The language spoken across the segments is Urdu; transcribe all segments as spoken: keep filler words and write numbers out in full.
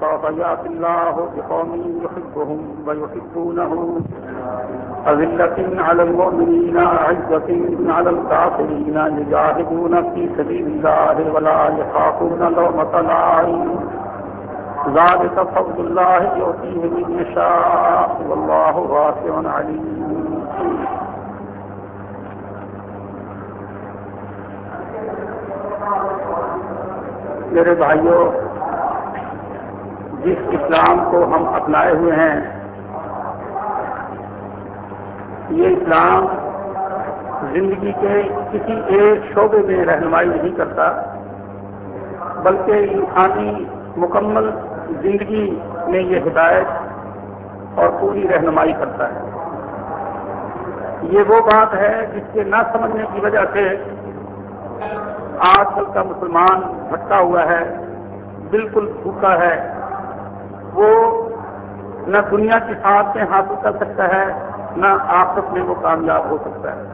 سوف يأتي الله بقوم يحبهم ويحبونه أذلة على المؤمنين أعزة على الكافرين يجاهدون في سبيل الله ولا يخافون لومة لائم ذلك فضل الله يؤتيه من يشاء والله واسع عليم. میرے بھائیوں، جس اسلام کو ہم اپنائے ہوئے ہیں، یہ اسلام زندگی کے کسی ایک شعبے میں رہنمائی نہیں کرتا، بلکہ انسانی مکمل زندگی میں یہ ہدایت اور پوری رہنمائی کرتا ہے. یہ وہ بات ہے جس کے نہ سمجھنے کی وجہ سے آج کل کا مسلمان بھٹکا ہوا ہے، بالکل بھوکا ہے. وہ نہ دنیا کی سعادتیں حاصل کر سکتا ہے، نہ آخرت میں وہ کامیاب ہو سکتا ہے.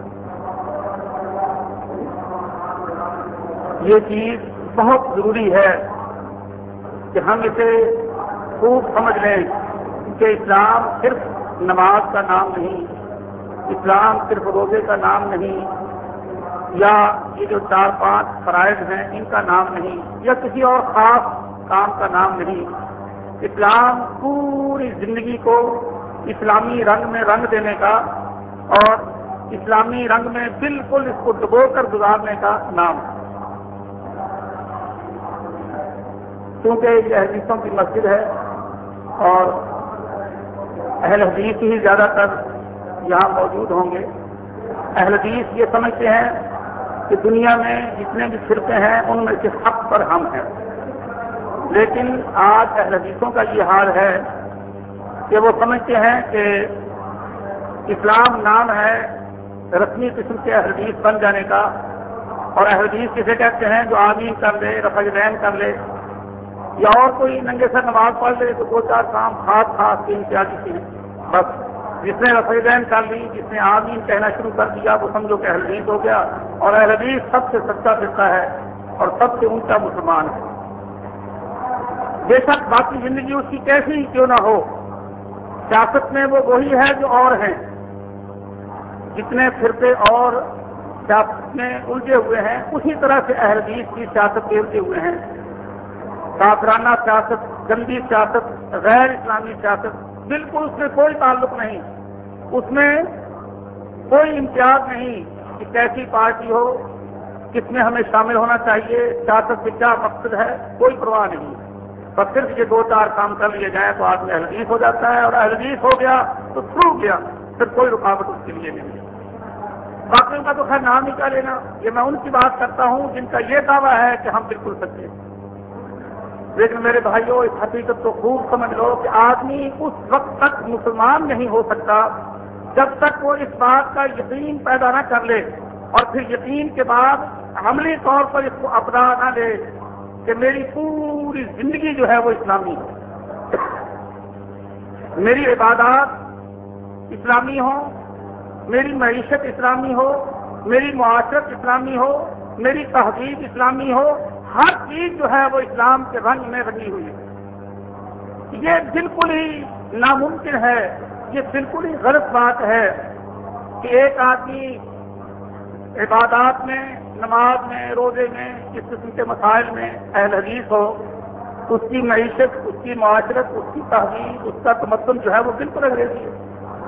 یہ چیز بہت ضروری ہے کہ ہم اسے خوب سمجھ لیں کہ اسلام صرف نماز کا نام نہیں، اسلام صرف روزے کا نام نہیں، یا یہ جو چار پانچ فرائض ہیں ان کا نام نہیں، یا کسی اور خاص کام کا نام نہیں. اسلام پوری زندگی کو اسلامی رنگ میں رنگ دینے کا اور اسلامی رنگ میں بالکل اس کو ڈبو کر گزارنے کا نام ہے. کیونکہ یہ حدیثوں کی مسجد ہے اور اہل حدیث ہی زیادہ تر یہاں موجود ہوں گے. اہل حدیث یہ سمجھتے ہیں کہ دنیا میں جتنے بھی فرقے ہیں ان میں سے حق پر ہم ہیں، لیکن آج اہل حدیثوں کا یہ حال ہے کہ وہ سمجھتے ہیں کہ اسلام نام ہے رسمی قسم کے اہل حدیث بن جانے کا، اور اہل حدیث کسے کہتے ہیں جو آمین کر لے، رفع یدین کر لے، یا اور کوئی ننگے سر نماز پڑھ لے تو دو چار کام خاص خاص کے امتیازی سے ہیں. بس جس نے رفع یدین کر لی، جس نے آمین کہنا شروع کر دیا، وہ سمجھو کہ اہل حدیث ہو گیا. اور اہل حدیث سب سے سچا فرقہ ہے اور سب سے اونچا مسلمان ہے. بے شک باقی زندگی اس کی کیسی ہی کیوں نہ ہو، سیاست میں وہ وہی ہے جو اور ہیں. جتنے فرقے اور سیاست میں الجھے ہوئے ہیں اسی طرح سے اہل حدیث کی سیاست میں الجھے ہوئے ہیں. کافرانہ سیاست، گندی سیاست، غیر اسلامی سیاست، بالکل اس میں کوئی تعلق نہیں، اس میں کوئی امتیاز نہیں کہ کیسی پارٹی ہو، کس میں ہمیں شامل ہونا چاہیے، سیاست سے کیا مقصد ہے، کوئی پرواہ نہیں. بس صرف یہ دو چار کام کر لیے جائیں تو آدمی اہل حدیث ہو جاتا ہے، اور اہل حدیث ہو گیا تو تھرو گیا، پھر کوئی رکاوٹ اس کے لیے نہیں ہے. باقیوں کا تو خیر نام ہی کا لینا. یہ میں ان کی بات کرتا ہوں جن کا یہ دعویٰ ہے کہ ہم بالکل سچے ہیں. لیکن میرے بھائیوں، اس حقیقت کو خوب سمجھ لو کہ آدمی اس وقت تک مسلمان نہیں ہو سکتا جب تک وہ اس بات کا یقین پیدا نہ کر لے، اور پھر یقین کے بعد عملی طور پر اس کو اپنا نہ لے کہ میری پوری زندگی جو ہے وہ اسلامی ہے، میری عبادات اسلامی ہو، میری معیشت اسلامی ہو، میری معاشرت اسلامی ہو، میری تہذیب اسلامی ہو، ہر چیز جو ہے وہ اسلام کے رنگ میں رنگی ہوئی ہے. یہ بالکل ہی ناممکن ہے، یہ بالکل ہی غلط بات ہے کہ ایک آدمی عبادات میں، نماز میں، روزے میں، اس قسم کے مسائل میں اہل حدیث ہو، اس کی معیشت، اس کی معاشرت، اس کی تہذیب، اس کا تمدن جو ہے وہ بالکل انگریزی ہے.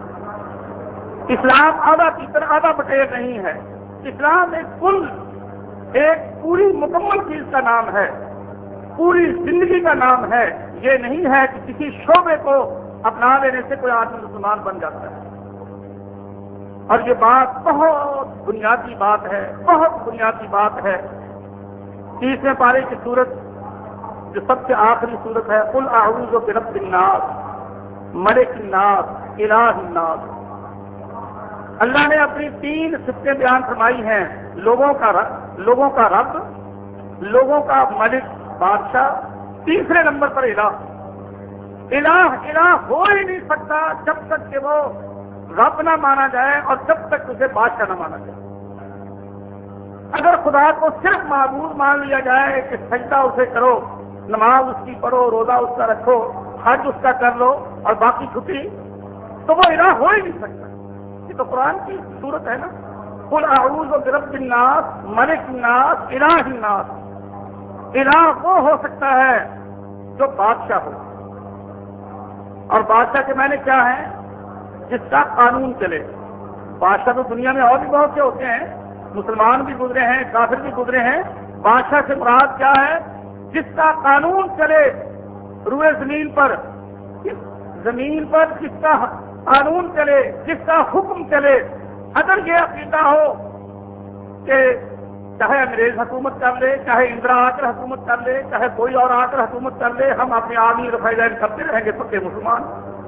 اسلام آدھا پیتر آدھا بٹیر نہیں ہے. اسلام ایک کل، ایک پوری مکمل چیز کا نام ہے، پوری زندگی کا نام ہے. یہ نہیں ہے کہ کسی شعبے کو اپنا لینے سے کوئی آدمی مسلمان بن جاتا ہے. اور یہ بات بہت بنیادی بات ہے، بہت بنیادی بات ہے. تیسویں پارے کی سورت جو سب سے آخری سورت ہے، قل اعوذ برب الناس ملک الناس الہ الناس. اللہ نے اپنی تین صفتیں بیان فرمائی ہیں، لوگوں کا رب، لوگوں کا رب، لوگوں کا ملک بادشاہ، تیسرے نمبر پر الہ. الہ الہ ہو ہی نہیں سکتا جب تک کہ وہ رب نہ مانا جائے اور جب تک اسے بادشاہ نہ مانا جائے. اگر خدا کو صرف معبود مان لیا جائے کہ سجدہ اسے کرو نماز اس کی پڑھو، روزہ اس کا رکھو، حج اس کا کر لو اور باقی چھٹی، تو وہ الہ ہو ہی نہیں سکتا۔ یہ تو قرآن کی صورت ہے نا، قل اعوذ برب الناس ملک الناس الہ الناس۔ الہ وہ ہو سکتا ہے جو بادشاہ ہو، اور بادشاہ کے معنی کیا ہے؟ جس کا قانون چلے۔ بادشاہ تو دنیا میں اور بھی بہت سے ہوتے ہیں، مسلمان بھی گزرے ہیں، کافر بھی گزرے ہیں۔ بادشاہ سے مراد کیا ہے؟ جس کا قانون چلے روئے زمین پر، زمین پر جس کا قانون چلے، جس کا حکم چلے۔ اگر یہ عقیدہ ہو کہ چاہے انگریز حکومت کر لے، چاہے اندرا آ کر حکومت کر لے، چاہے کوئی اور آ کر حکومت کر لے، ہم اپنے آدمی رفائی کرتے رہیں گے پکے مسلمان،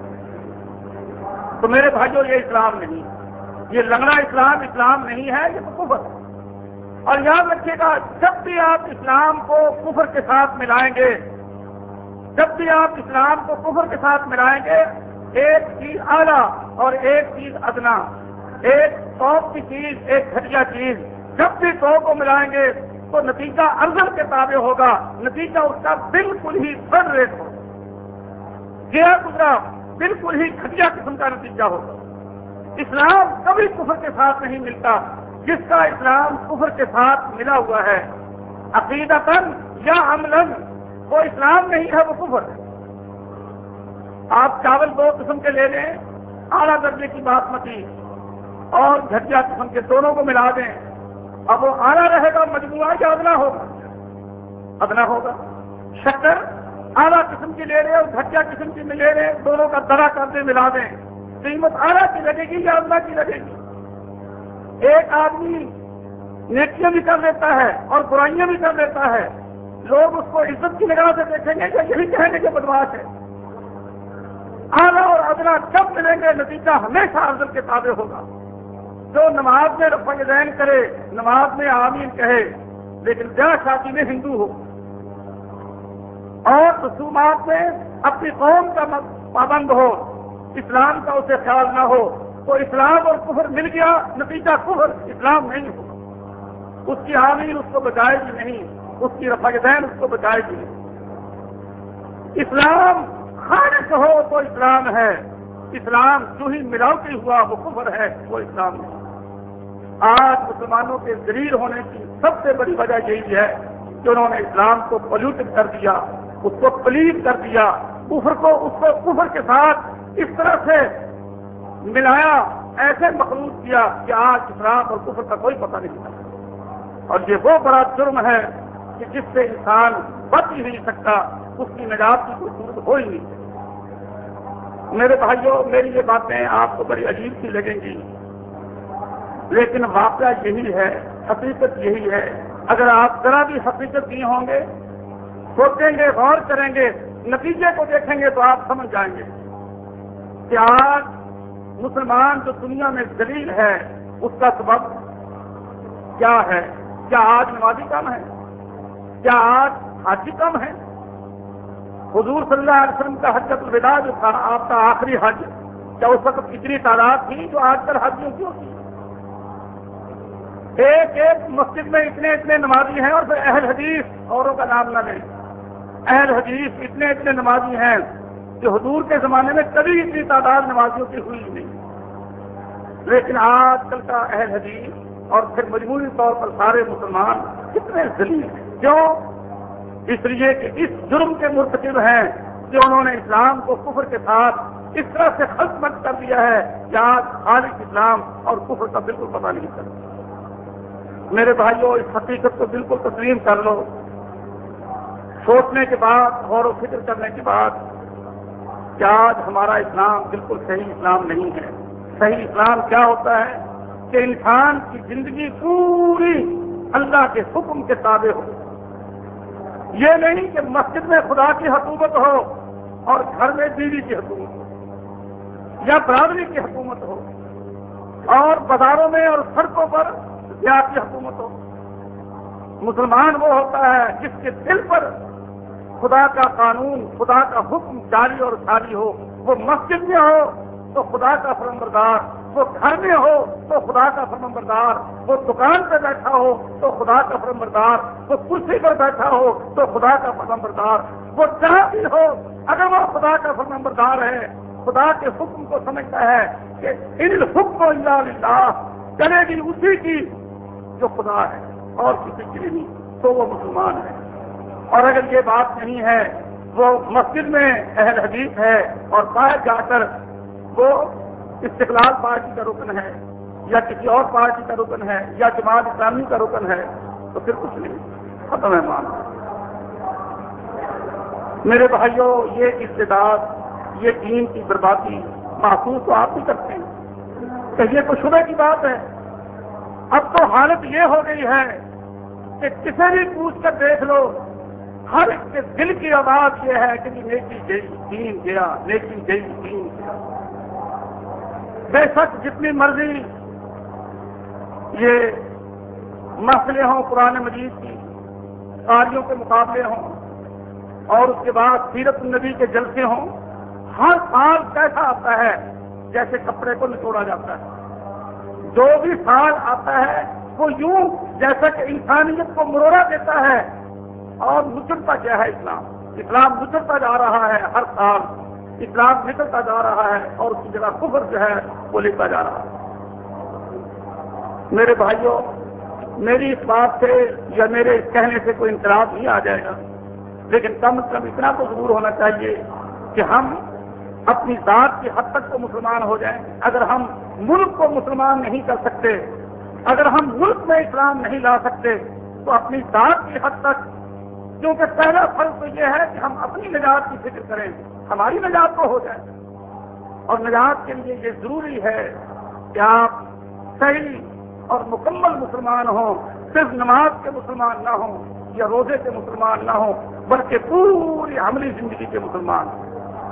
تو میرے بھائیوں یہ اسلام نہیں، یہ لنگڑا اسلام اسلام نہیں ہے، یہ تو کفر۔ اور یاد رکھیے گا، جب بھی آپ اسلام کو کفر کے ساتھ ملائیں گے، جب بھی آپ اسلام کو کفر کے ساتھ ملائیں گے، ایک چیز اعلیٰ اور ایک چیز ادنا، ایک ٹاپ کی چیز ایک گھٹیا چیز، جب بھی دو کو ملائیں گے تو نتیجہ ارزل کے تابع ہوگا، نتیجہ اس کا بالکل ہی فرد ریٹ ہوگا، گیا گزرا بالکل ہی گھٹیا قسم کا نتیجہ ہوگا۔ اسلام کبھی کفر کے ساتھ نہیں ملتا۔ جس کا اسلام کفر کے ساتھ ملا ہوا ہے، عقیدتاً یا عملاً، وہ اسلام نہیں ہے، وہ کفر ہے۔ آپ چاول دو قسم کے لے لیں، اعلیٰ درجے کی باسمتی اور گھٹیا قسم کے، دونوں کو ملا دیں، اب وہ اعلیٰ رہے گا مجموعہ یا ادنا ہوگا؟ ادنا ہوگا۔ شکر اعلیٰ قسم کی لے رہے اور گھٹیا قسم کی لے رہے، دونوں کا درا کر دیں، ملا دیں، قیمت اعلیٰ کی لگے گی یا ادنا کی لگے گی؟ ایک آدمی نیکیاں بھی کر لیتا ہے اور برائیاں بھی کر لیتا ہے، لوگ اس کو عزت کی نگاہ سے دیکھیں گے یا یہی کہیں گے کہ بدماش ہے؟ اعلیٰ اور ادنا جب ملیں گے نتیجہ ہمیشہ افضل کے تابع ہوگا۔ جو نماز میں رفع یدین کرے، نماز میں آمین کہے، لیکن بیاہ شادی میں ہندو ہو اور رسومات میں اپنی قوم کا پابند ہو، اسلام کا اسے خیال نہ ہو، تو اسلام اور کفر مل گیا، نتیجہ کفر، اسلام نہیں ہوگا۔ اس کی آمین اس کو بچائے گی نہیں، اس کی رفع یدین اس کو بچائے گی نہیں۔ اسلام خالص ہو تو اسلام ہے، اسلام جو ہی ملاوٹی ہوا وہ کفر ہے، وہ اسلام نہیں۔ آج مسلمانوں کے ذلیل ہونے کی سب سے بڑی وجہ یہی ہے کہ انہوں نے اسلام کو پلیوٹڈ کر دیا، اس کو پلیت کر دیا، کفر کو اس کو کفر کے ساتھ اس طرح سے ملایا، ایسے مخلوط کیا کہ آج اسلام اور کفر کا کوئی پتہ نہیں چلتا۔ اور یہ وہ بڑا جرم ہے کہ جس سے انسان بچ ہی نہیں سکتا، اس کی نجات کی کوئی صورت ہو ہی نہیں سکتی۔ میرے بھائیوں، میری یہ باتیں آپ کو بڑی عجیب سی لگیں گی، لیکن واقعہ یہی ہے، حقیقت یہی ہے۔ اگر آپ ذرا بھی حقیقت نہیں ہوں گے، سوچیں گے، غور کریں گے، نتیجے کو دیکھیں گے تو آپ سمجھ جائیں گے کہ آج مسلمان جو دنیا میں ذلیل ہے اس کا سبب کیا ہے؟ کیا آج نمازی کم ہے؟ کیا آج حاجی کم ہے؟ حضور صلی اللہ علیہ وسلم کا حجۃ الوداع جو تھا، آپ کا آخری حج، کیا اس وقت اتنی تعداد تھی جو آج کل حجیوں کی ہوتی ہے؟ ایک ایک مسجد میں اتنے اتنے نمازی ہیں، اور پھر اہل حدیث اوروں کا نام نہ لیں، اہل حدیث اتنے اتنے نمازی ہیں کہ حضور کے زمانے میں کبھی اتنی تعداد نمازیوں کی ہوئی نہیں۔ لیکن آج کل کا اہل حدیث اور پھر مجموعی طور پر سارے مسلمان کتنے ذلیل ہیں۔ کیوں؟ اس لیے کہ اس جرم کے مرتکب ہیں کہ انہوں نے اسلام کو کفر کے ساتھ اس طرح سے خلط مت کر دیا ہے کہ آج خالص اسلام اور کفر کا بالکل پتہ نہیں چلتا۔ میرے بھائیوں، اس حقیقت کو بالکل تسلیم کر لو، سوچنے کے بعد، غور و فکر کرنے کے بعد، کہ آج ہمارا اسلام بالکل صحیح اسلام نہیں ہے۔ صحیح اسلام کیا ہوتا ہے؟ کہ انسان کی زندگی پوری اللہ کے حکم کے تابع ہو۔ یہ نہیں کہ مسجد میں خدا کی حکومت ہو اور گھر میں بیوی کی حکومت ہو یا برادری کی حکومت ہو اور بازاروں میں اور سڑکوں پر ضیاء کی حکومت ہو۔ مسلمان وہ ہوتا ہے جس کے دل پر خدا کا قانون، خدا کا حکم جاری اور ساری ہو۔ وہ مسجد میں ہو تو خدا کا فرمانبردار وہ گھر میں ہو تو خدا کا فرمانبردار، وہ دکان پہ بیٹھا ہو تو خدا کا فرمانبردار، وہ کرسی پر بیٹھا ہو تو خدا کا فرمانبردار، وہ جہاں بھی ہو اگر وہ خدا کا فرمانبردار ہے، خدا کے حکم کو سمجھتا ہے کہ ان الحکم الا للہ، چلے گی اسی کی جو خدا ہے اور کسی کی بھی نہیں، تو وہ مسلمان ہے۔ اور اگر یہ بات نہیں ہے، وہ مسجد میں اہل حدیث ہے اور باہر جا کر وہ استقلال پارٹی کا رکن ہے یا کسی اور پارٹی کا رکن ہے یا جماعت اسلامی کا رکن ہے، تو پھر کچھ نہیں، ختم ہے معاملہ۔ میرے بھائیوں، یہ استعداد، یہ دین کی بربادی محسوس تو آپ بھی کرتے ہیں کہ یہ تو شبہ کی بات ہے۔ اب تو حالت یہ ہو گئی ہے کہ کسی بھی پوچھ کر دیکھ لو، ہر ایک کے دل کی آواز یہ ہے کہ نیکی گئی دین گیا، نیکی گئی دین گیا۔ بے شک جتنی مرضی یہ محفلیں ہوں قرآن مجید کی، قاریوں کے مقابلے ہوں اور اس کے بعد سیرت النبی کے جلسے ہوں، ہر سال کیسا آتا ہے جیسے کپڑے کو نچوڑا جاتا ہے۔ جو بھی سال آتا ہے وہ یوں جیسا کہ انسانیت کو مروڑا دیتا ہے، اور نچڑتا کیا ہے اسلام اسلام نچڑتا جا رہا ہے، ہر سال اسلام نکلتا جا رہا ہے اور اس کی جگہ کفر جو ہے وہ لیتا جا رہا ہے۔ میرے بھائیوں، میری اس بات سے یا میرے اس کہنے سے کوئی انقلاب نہیں آ جائے گا، لیکن کم از کم اتنا تو ضرور ہونا چاہیے کہ ہم اپنی ذات کی حد تک تو مسلمان ہو جائیں۔ اگر ہم ملک کو مسلمان نہیں کر سکتے، اگر ہم ملک میں اسلام نہیں لا سکتے، تو اپنی ذات کی حد تک، کیونکہ پہلا فرض تو یہ ہے کہ ہم اپنی نجات کی فکر کریں، ہماری نجات تو ہو جائے، اور نجات کے لیے یہ ضروری ہے کہ آپ صحیح اور مکمل مسلمان ہوں، صرف نماز کے مسلمان نہ ہوں یا روزے کے مسلمان نہ ہوں، بلکہ پوری عملی زندگی کے مسلمان ہوں۔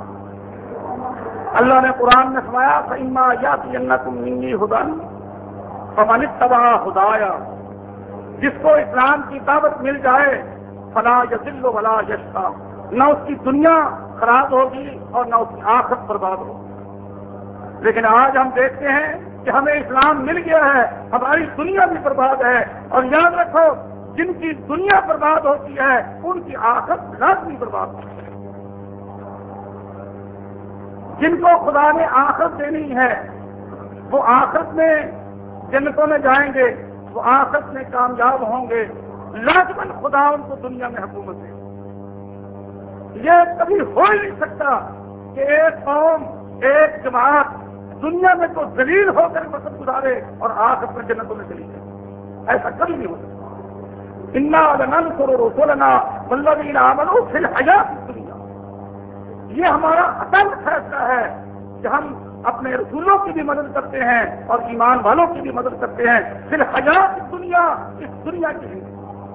اللہ نے قرآن میں فرمایا فَإِمَّا يَأْتِيَنَّكُم مِّنِّي هُدًى فَمَنِ اتَّبَعَ هُدَايَ، جس کو اسلام کی دعوت مل جائے فَلَا يَضِلُّ وَلَا يَشْقَىٰ، نہ اس کی دنیا خراب ہوگی اور نہ اس کی آخرت برباد ہوگی۔ لیکن آج ہم دیکھتے ہیں کہ ہمیں اسلام مل گیا ہے، ہماری دنیا بھی برباد ہے، اور یاد رکھو جن کی دنیا برباد ہوتی ہے ان کی آخرت لازمی برباد ہوتی ہے۔ جن کو خدا نے آخرت دینی ہے وہ آخرت میں جنتوں میں جائیں گے، وہ آخرت میں کامیاب ہوں گے، لازماً خدا ان کو دنیا میں حکومت دے۔ یہ کبھی ہو ہی نہیں سکتا کہ ایک قوم، ایک جماعت دنیا میں تو ذلیل ہو کر وقت گزارے اور آخرت میں جنتوں میں چلی جائے، ایسا کبھی نہیں ہو سکتا۔ انا لننصر رسلنا والذین آمنوا فی الحیاۃ الدنیا، یہ ہمارا اصل فیصلہ ہے کہ ہم اپنے رسولوں کی بھی مدد کرتے ہیں اور ایمان والوں کی بھی مدد کرتے ہیں، پھر حیات دنیا، اس دنیا کی زندگی۔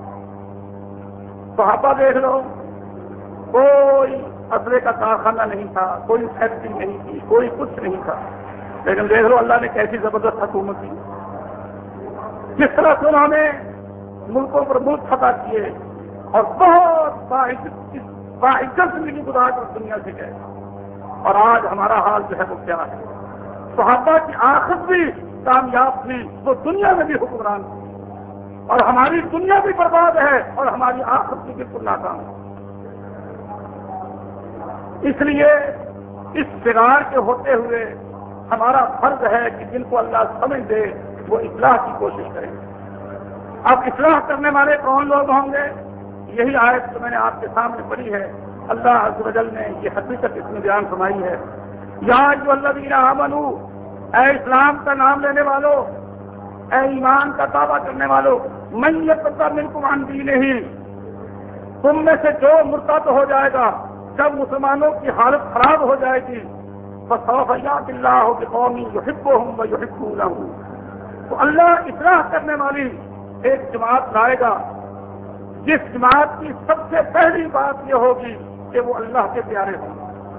صحابہ دیکھ لو، کوئی اسلحے کا کارخانہ نہیں تھا، کوئی فیکٹری نہیں تھی، کوئی کچھ نہیں تھا، لیکن دیکھ لو اللہ نے کیسی زبردست حکومت کی، کس طرح سے انہوں نے ملکوں پر ملک فتح کیے اور بہت باعزت باعزت زندگی گزار کر دنیا سے گئے۔ اور آج ہمارا حال جو ہے وہ کیا ہے؟ صحابہ کی آخرت بھی کامیاب تھی، وہ دنیا میں بھی حکمران تھی، اور ہماری دنیا بھی برباد ہے اور ہماری آخرت بھی بالکل ناکام ہے۔ اس لیے اس بگاڑ کے ہوتے ہوئے ہمارا فرض ہے کہ جن کو اللہ سمجھ دے وہ اصلاح کی کوشش کریں۔ اب اصلاح کرنے والے کون لوگ ہوں گے؟ یہی آیت جو میں نے آپ کے سامنے پڑھی ہے، اللہ عز و جل نے یہ حقیقت اس میں بیان فرمائی ہے، یا ایھا الذین آمنوا، اے اسلام کا نام لینے والوں، اے ایمان کا دعویٰ کرنے والوں، من یرتد منکم عن دینہ، تم میں سے جو مرتد ہو جائے گا، جب مسلمانوں کی حالت خراب ہو جائے گی، فسوف یأتی اللہ بقوم یحبهم ویحبونہ، تو اللہ اصلاح کرنے والی ایک جماعت لائے گا، جس جماعت کی سب سے پہلی بات یہ ہوگی کہ وہ اللہ کے پیارے ہوں۔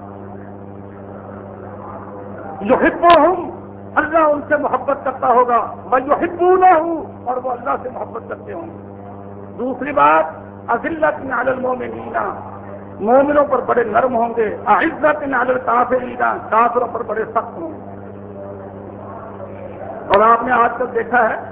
یحبهم، اللہ ان سے محبت کرتا ہوگا، ویحبونہ، اور وہ اللہ سے محبت کرتے ہوں گے۔ دوسری بات، اذلۃ علی المؤمنین، مومنوں پر بڑے نرم ہوں گے، اعزۃ علی الکافرین، کافروں پر بڑے سخت ہوں گے۔ اور آپ نے آج کل دیکھا ہے،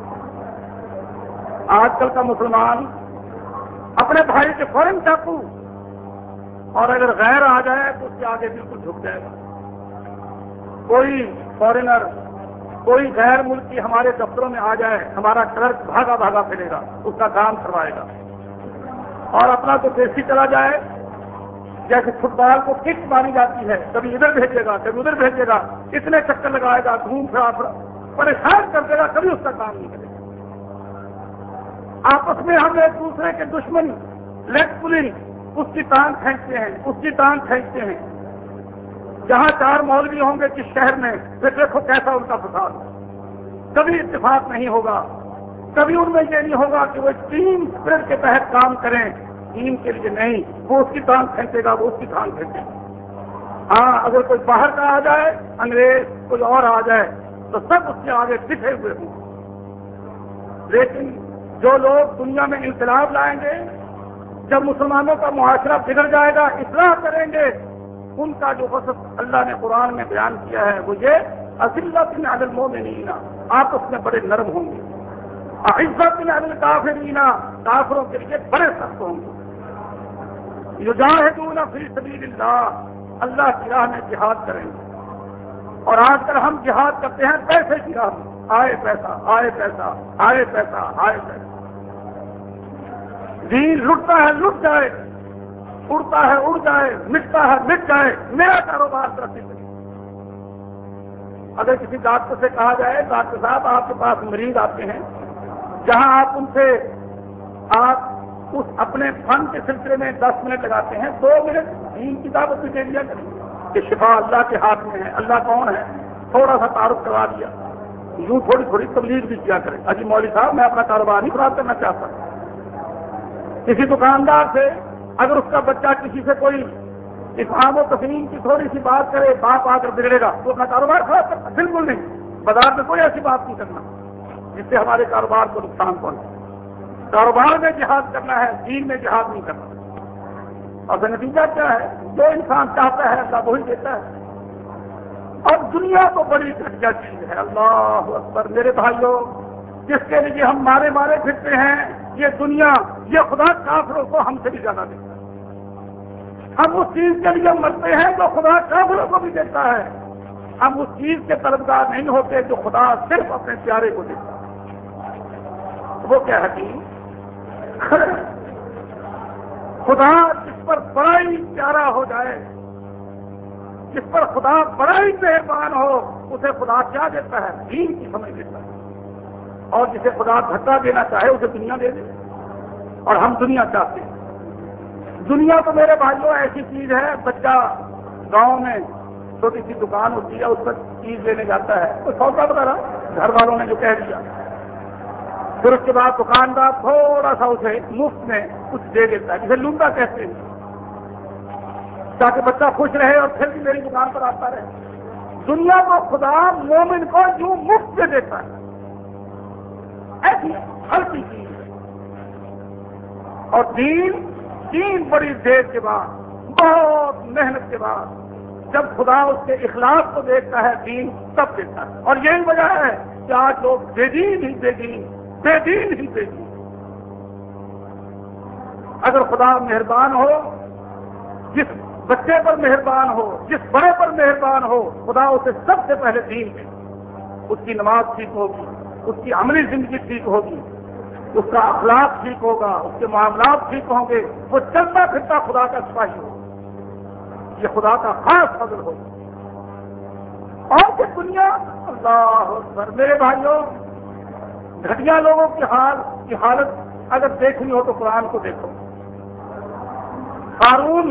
آج کل کا مسلمان اپنے بھائی کے فوراً چاقو، اور اگر غیر آ جائے تو اس کے آگے بالکل جھک جائے گا. کوئی فورنر، کوئی غیر ملکی ہمارے دفتروں میں آ جائے، ہمارا کلرک بھاگا بھاگا پھرے گا، اس کا کام کروائے گا. اور اپنا تو دیسی چلا جائے، جیسے فٹ بال کو کک ماری جاتی ہے، کبھی ادھر بھیجے گا کبھی ادھر بھیجے گا، اتنے چکر لگائے گا، گھوم پھرا پریشان کر دے گا، کبھی اس کا کام نہیں کرے گا. آپس میں ہم ایک دوسرے کے دشمن لیگ پولنگ، اس کی ٹانگ کھینچتے ہیں، اس کی ٹانگ کھینچتے ہیں. جہاں چار مولوی ہوں گے جس شہر میں، پھر دیکھو کیسا ان کا فساد. کبھی اتفاق نہیں ہوگا، کبھی ان میں یہ نہیں ہوگا کہ وہ ٹیم اسپرٹ کے تحت کام کریں، ٹیم کے لیے نہیں. وہ اس کی ٹانگ کھینچے گا، وہ اس کی ٹانگ کھینچے گا. ہاں اگر کوئی باہر کا آ جائے، انگریز کوئی اور آ جائے، تو سب اس کے آگے پچھے ہوئے ہوں. لیکن جو لوگ دنیا میں انقلاب لائیں گے، جب مسلمانوں کا معاشرہ بگڑ جائے گا، اصلاح کریں گے، ان کا جو وصف اللہ نے قرآن میں بیان کیا ہے وہ یہ اذلۃ علی المؤمنین، آپس میں بڑے نرم ہوں گے. اعزۃ علی الکافرین، کافروں کے لیے بڑے سخت ہوں گے. یجاہدون فی سبیل اللہ، اللہ کی راہ میں جہاد کریں گے. اور آج کل ہم جہاد کرتے ہیں پیسے کی راہ میں، آئے پیسہ آئے پیسہ آئے پیسہ آئے پیسہ. دین لٹتا ہے لٹ جائے، اڑتا ہے اڑ جائے، مٹتا ہے مٹ جائے، میرا کاروبار ترقی کرے. اگر کسی ڈاکٹر سے کہا جائے ڈاکٹر صاحب آپ کے پاس مریض آتے ہیں، جہاں آپ ان سے آپ اس اپنے فن کے سلسلے میں دس منٹ لگاتے ہیں، دو منٹ دین کی دعوت بھی دے دیا کریں کہ شفا اللہ کے ہاتھ میں ہے، اللہ کون ہے، تھوڑا سا تعارف کروا دیا، یوں تھوڑی تھوڑی تبلیغ بھی کیا کریں. اجی مولوی صاحب میں اپنا کاروبار نہیں خراب کرنا چاہتا. کسی دکاندار سے اگر اس کا بچہ کسی سے کوئی افہام و تفہیم کی تھوڑی سی بات کرے، باپ آ کر بگڑے گا تو اپنا کاروبار خراب کرنا؟ بالکل نہیں. بازار میں کوئی ایسی بات نہیں کرنا جس سے ہمارے کاروبار کو نقصان پہنچے. کاروبار میں جہاد کرنا ہے، دین میں جہاد نہیں کرنا. اور پھر نتیجہ کیا ہے؟ جو انسان چاہتا ہے اللہ وہی دیتا ہے. اور دنیا تو بڑی گھٹیا چیز ہے. اللہ اکبر میرے بھائیوں، جس کے لیے ہم مارے مارے پھرتے ہیں، یہ دنیا، یہ خدا کافروں کو ہم سے بھی زیادہ دیتا ہے. ہم اس چیز کے لیے مرتے ہیں جو خدا کافروں کو بھی دیتا ہے. ہم اس چیز کے طلبگار نہیں ہوتے جو خدا صرف اپنے پیارے کو دیتا ہے. وہ کیا ہے؟ خدا جس پر بڑا ہی پیارا ہو جائے، جس پر خدا بڑا ہی مہربان ہو، اسے خدا کیا دیتا ہے؟ دین کی سمجھ دیتا ہے. اور جسے خدا دھکا دینا چاہے اسے دنیا دے دے. اور ہم دنیا چاہتے ہیں. دنیا تو میرے بھائیوں ایسی چیز ہے، بچہ گاؤں میں چھوٹی سی دکان ہوتی ہے، اس پر چیز لینے جاتا ہے، تو سودا وغیرہ گھر والوں نے جو کہہ دیا، پھر اس کے بعد دکاندار تھوڑا سا اسے مفت میں کچھ دے دیتا ہے، جسے لونڈا کہتے ہیں، تاکہ بچہ خوش رہے اور پھر بھی میری دکان پر آتا رہے. دنیا کو خدا مومن کو یوں مفت دے دیتا ہے، ایسی ہلکی چیز ہے. اور دین دین بڑی دیر کے بعد، بہت محنت کے بعد، جب خدا اس کے اخلاص کو دیکھتا ہے، دین تب دیتا ہے. اور یہی وجہ ہے کہ آج لوگ بے دین ہی بے دین بے دین ہی بے دین. اگر خدا مہربان ہو، جس بچے پر مہربان ہو، جس بڑے پر مہربان ہو، خدا اسے سب سے پہلے دین دے. اس کی نماز ٹھیک ہوگی، اس کی عملی زندگی ٹھیک ہوگی، اس کا اخلاق ٹھیک ہوگا، اس کے معاملات ٹھیک ہوں گے، وہ چلتا پھرتا خدا کا سپاہی ہوگا. یہ خدا کا خاص فضل ہوگا. اور کہ دنیا، اللہ اکبر میرے بھائیوں، گھٹیا لوگوں کی حال کی حالت اگر دیکھنی ہو تو قرآن کو دیکھو. قارون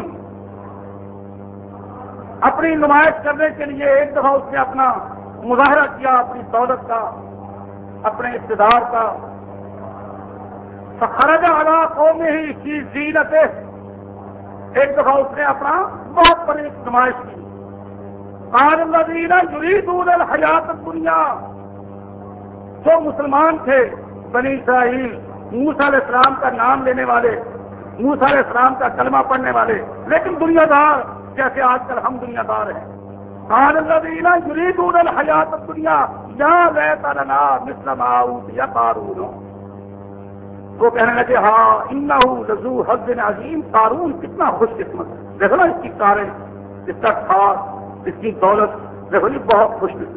اپنی نمائش کرنے کے لیے ایک دفعہ اس نے اپنا مظاہرہ کیا، اپنی دولت کا، اپنے اقتدار کا. فخرج علی قومہ فی زینتہ، ایک دفعہ اس نے اپنا بہت بڑی نمائش کی. قال الذین یریدون الحیاۃ الدنیا، جو مسلمان تھے بنی اسرائیل، موسیٰ علیہ السلام کا نام لینے والے، موسیٰ علیہ السلام کا کلمہ پڑھنے والے، لیکن دنیا دار جیسے آج کل ہم دنیا دار ہیں. قال الذين يريدون الحياة الدنيا یا لیت لنا مثل ما اوتی قارون، وہ کہنے لگے ہاں انہ لذو حظ عظیم، قارون کتنا خوش قسمت ہے، دیکھو نا اس کی کاریں، اس کا خاص، اس کی دولت، دیکھو جی بہت خوش قسمت۔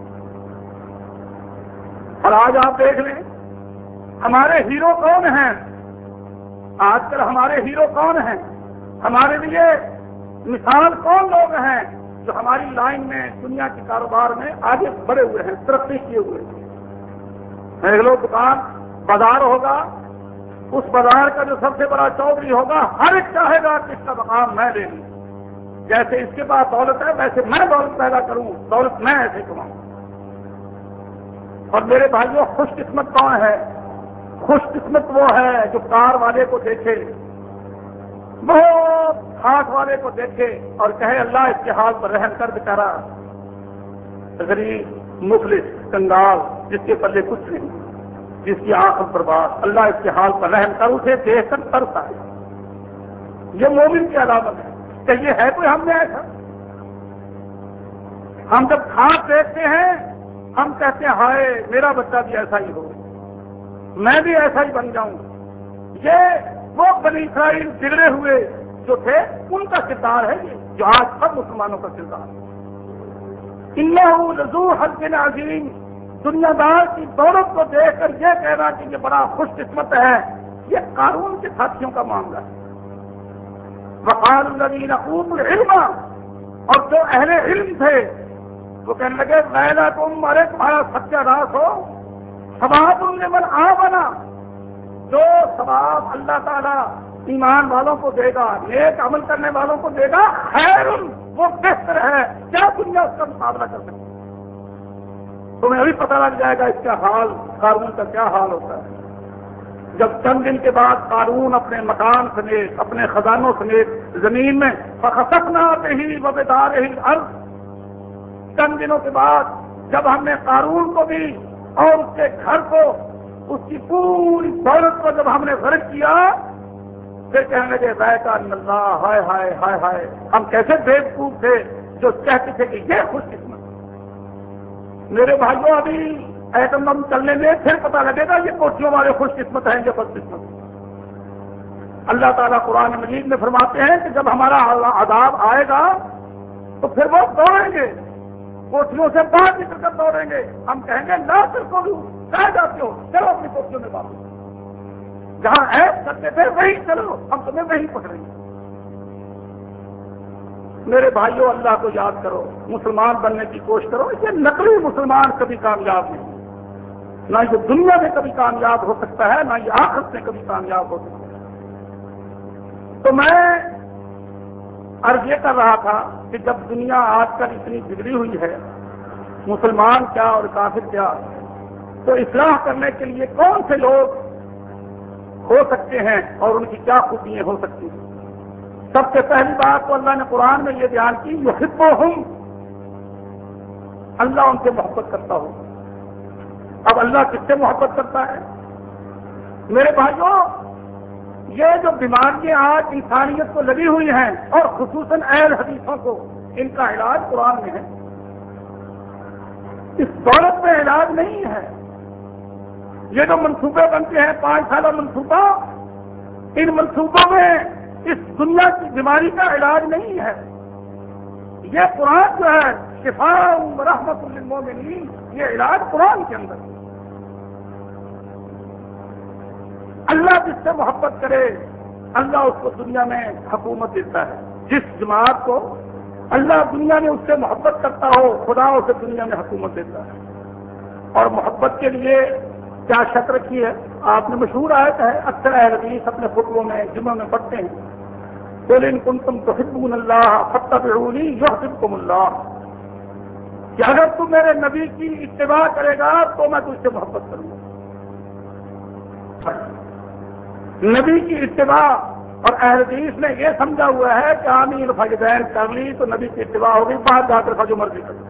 اور آج آپ دیکھ لیں ہمارے ہیرو کون ہیں، آج کل ہمارے ہیرو کون ہیں، ہمارے لیے مثال کون لوگ ہیں جو ہماری لائن میں دنیا کے کاروبار میں آگے بڑھے ہوئے ہیں، ترقی کیے ہوئے ہیں۔ دیکھ لو دکان بازار ہوگا، اس بازار کا جو سب سے بڑا چودھری ہوگا ہر ایک چاہے گا کہ اس کا مقام میں لے لوں، جیسے اس کے پاس دولت ہے ویسے میں دولت پیدا کروں، دولت میں ایسے کماؤں۔ اور میرے بھائیوں خوش قسمت کون ہے؟ خوش قسمت وہ ہے جو کار والے کو دیکھے، بہت ہاتھ والے کو دیکھے اور کہے اللہ اس کے حال پر رحم کر بیچارہ غریب مفلس کنگال جس کے پلے کچھ نہیں، جس کی آنکھ برباد، اللہ اس کے حال پر رحم کر، اسے دیکھ کر ترس آئے۔ یہ مومن کی علامت ہے کہ یہ ہے کوئی ہم میں ایسا؟ ہم جب کھاد دیکھتے ہیں ہم کہتے ہیں ہائے میرا بچہ بھی ایسا ہی ہو، میں بھی ایسا ہی بن جاؤں۔ یہ وہ بنی اسرائیل بگڑے ہوئے جو تھے ان کا کردار ہے یہ، جو آج سب مسلمانوں کا کردار ہے۔ انہ لذو حظ عظیم، دنیا دار کی دولت کو دیکھ کر یہ کہنا کہ یہ بڑا خوش قسمت ہے، یہ قارون کے ساتھیوں کا معاملہ ہے۔ وقال الذین اوتوا العلم، اور جو اہل علم تھے وہ کہنے لگے ویلکم، ارے تمہارا سچا راس ہو، ثواب لمن آمن، جو ثواب اللہ تعالیٰ ایمان والوں کو دے گا، نیک عمل کرنے والوں کو دے گا، خیر وہ بہتر ہے، کیا دنیا اس کا مقابلہ کر سکتی؟ تمہیں ابھی پتہ لگ جائے گا اس کا حال، قارون کا کیا حال ہوتا ہے۔ جب چند دن کے بعد قارون اپنے مکان سمیت، اپنے خزانوں سمیت زمین میں فخسفنا بہ وبدارہ الارض، چند دنوں کے بعد جب ہم نے قارون کو بھی اور اس کے گھر کو، اس کی پوری دولت کو جب ہم نے غرق کیا، پھر کہنے لگے ذائقہ اللہ، ہائے ہائے ہائے ہائے، ہم کیسے بے وقوف تھے جو کہتے تھے کہ یہ خوش قسمت۔ میرے بھائیوں ابھی ایٹم بم چلنے میں پھر پتہ لگے گا یہ کوٹھیوں والے خوش قسمت ہیں یا بد قسمت۔ اللہ تعالیٰ قرآن مجید میں فرماتے ہیں کہ جب ہمارا عذاب آئے گا تو پھر وہ دوڑیں گے، کوٹھیوں سے باہر نکل کر دوڑیں گے، ہم کہیں گے لا کر کو لوں، کہاں جاتے ہو، چلو اپنی کوٹھیوں میں واپس، جہاں عیب کرتے تھے وہیں چلو، ہم تمہیں وہیں پکڑیں گے۔ میرے بھائیوں اللہ کو یاد کرو، مسلمان بننے کی کوشش کرو، یہ نقلی مسلمان کبھی کامیاب نہیں، نہ یہ دنیا میں کبھی کامیاب ہو سکتا ہے، نہ یہ آخرت میں کبھی کامیاب ہو سکتا ہے۔ تو میں عرض یہ کر رہا تھا کہ جب دنیا آج کل اتنی بگڑی ہوئی ہے، مسلمان کیا اور کافر کیا، تو اصلاح کرنے کے لیے کون سے لوگ ہو سکتے ہیں اور ان کی کیا خوبیاں ہو سکتی ہیں؟ سب سے پہلی بات تو اللہ نے قرآن میں یہ بیان کی یحبہم، اللہ ان سے محبت کرتا ہو۔ اب اللہ کس سے محبت کرتا ہے؟ میرے بھائیوں یہ جو بیماریاں آج انسانیت کو لگی ہوئی ہیں اور خصوصاً اہل حدیثوں کو، ان کا علاج قرآن میں ہے، اس دولت میں علاج نہیں ہے۔ یہ جو منصوبے بنتے ہیں پانچ سالہ منصوبہ، ان منصوبوں میں اس دنیا کی بیماری کا علاج نہیں ہے۔ یہ قرآن جو ہے شفاء و رحمت للمومنین، یہ علاج قرآن کے اندر ہے۔ اللہ جس سے محبت کرے اللہ اس کو دنیا میں حکومت دیتا ہے۔ جس جماعت کو اللہ دنیا میں اس سے محبت کرتا ہو، خدا اسے دنیا میں حکومت دیتا ہے۔ اور محبت کے لیے کیا شرط رکھی ہے؟ آپ نے مشہور آیت ہے، اکثر اہل حدیث اپنے خطبوں میں جمعوں میں پڑھتے ہیں، قل ان کنتم تحبون اللہ فاتبعونی یحببکم اللہ، کہ اگر تم میرے نبی کی اتباع کرے گا تو میں تجھ سے محبت کروں گا۔ نبی کی اتباع، اور اہل حدیث نے یہ سمجھا ہوا ہے کہ آمین فجدین کر لی تو نبی کی اتباع ہوگی، باہر جا کر جو مرضی کر۔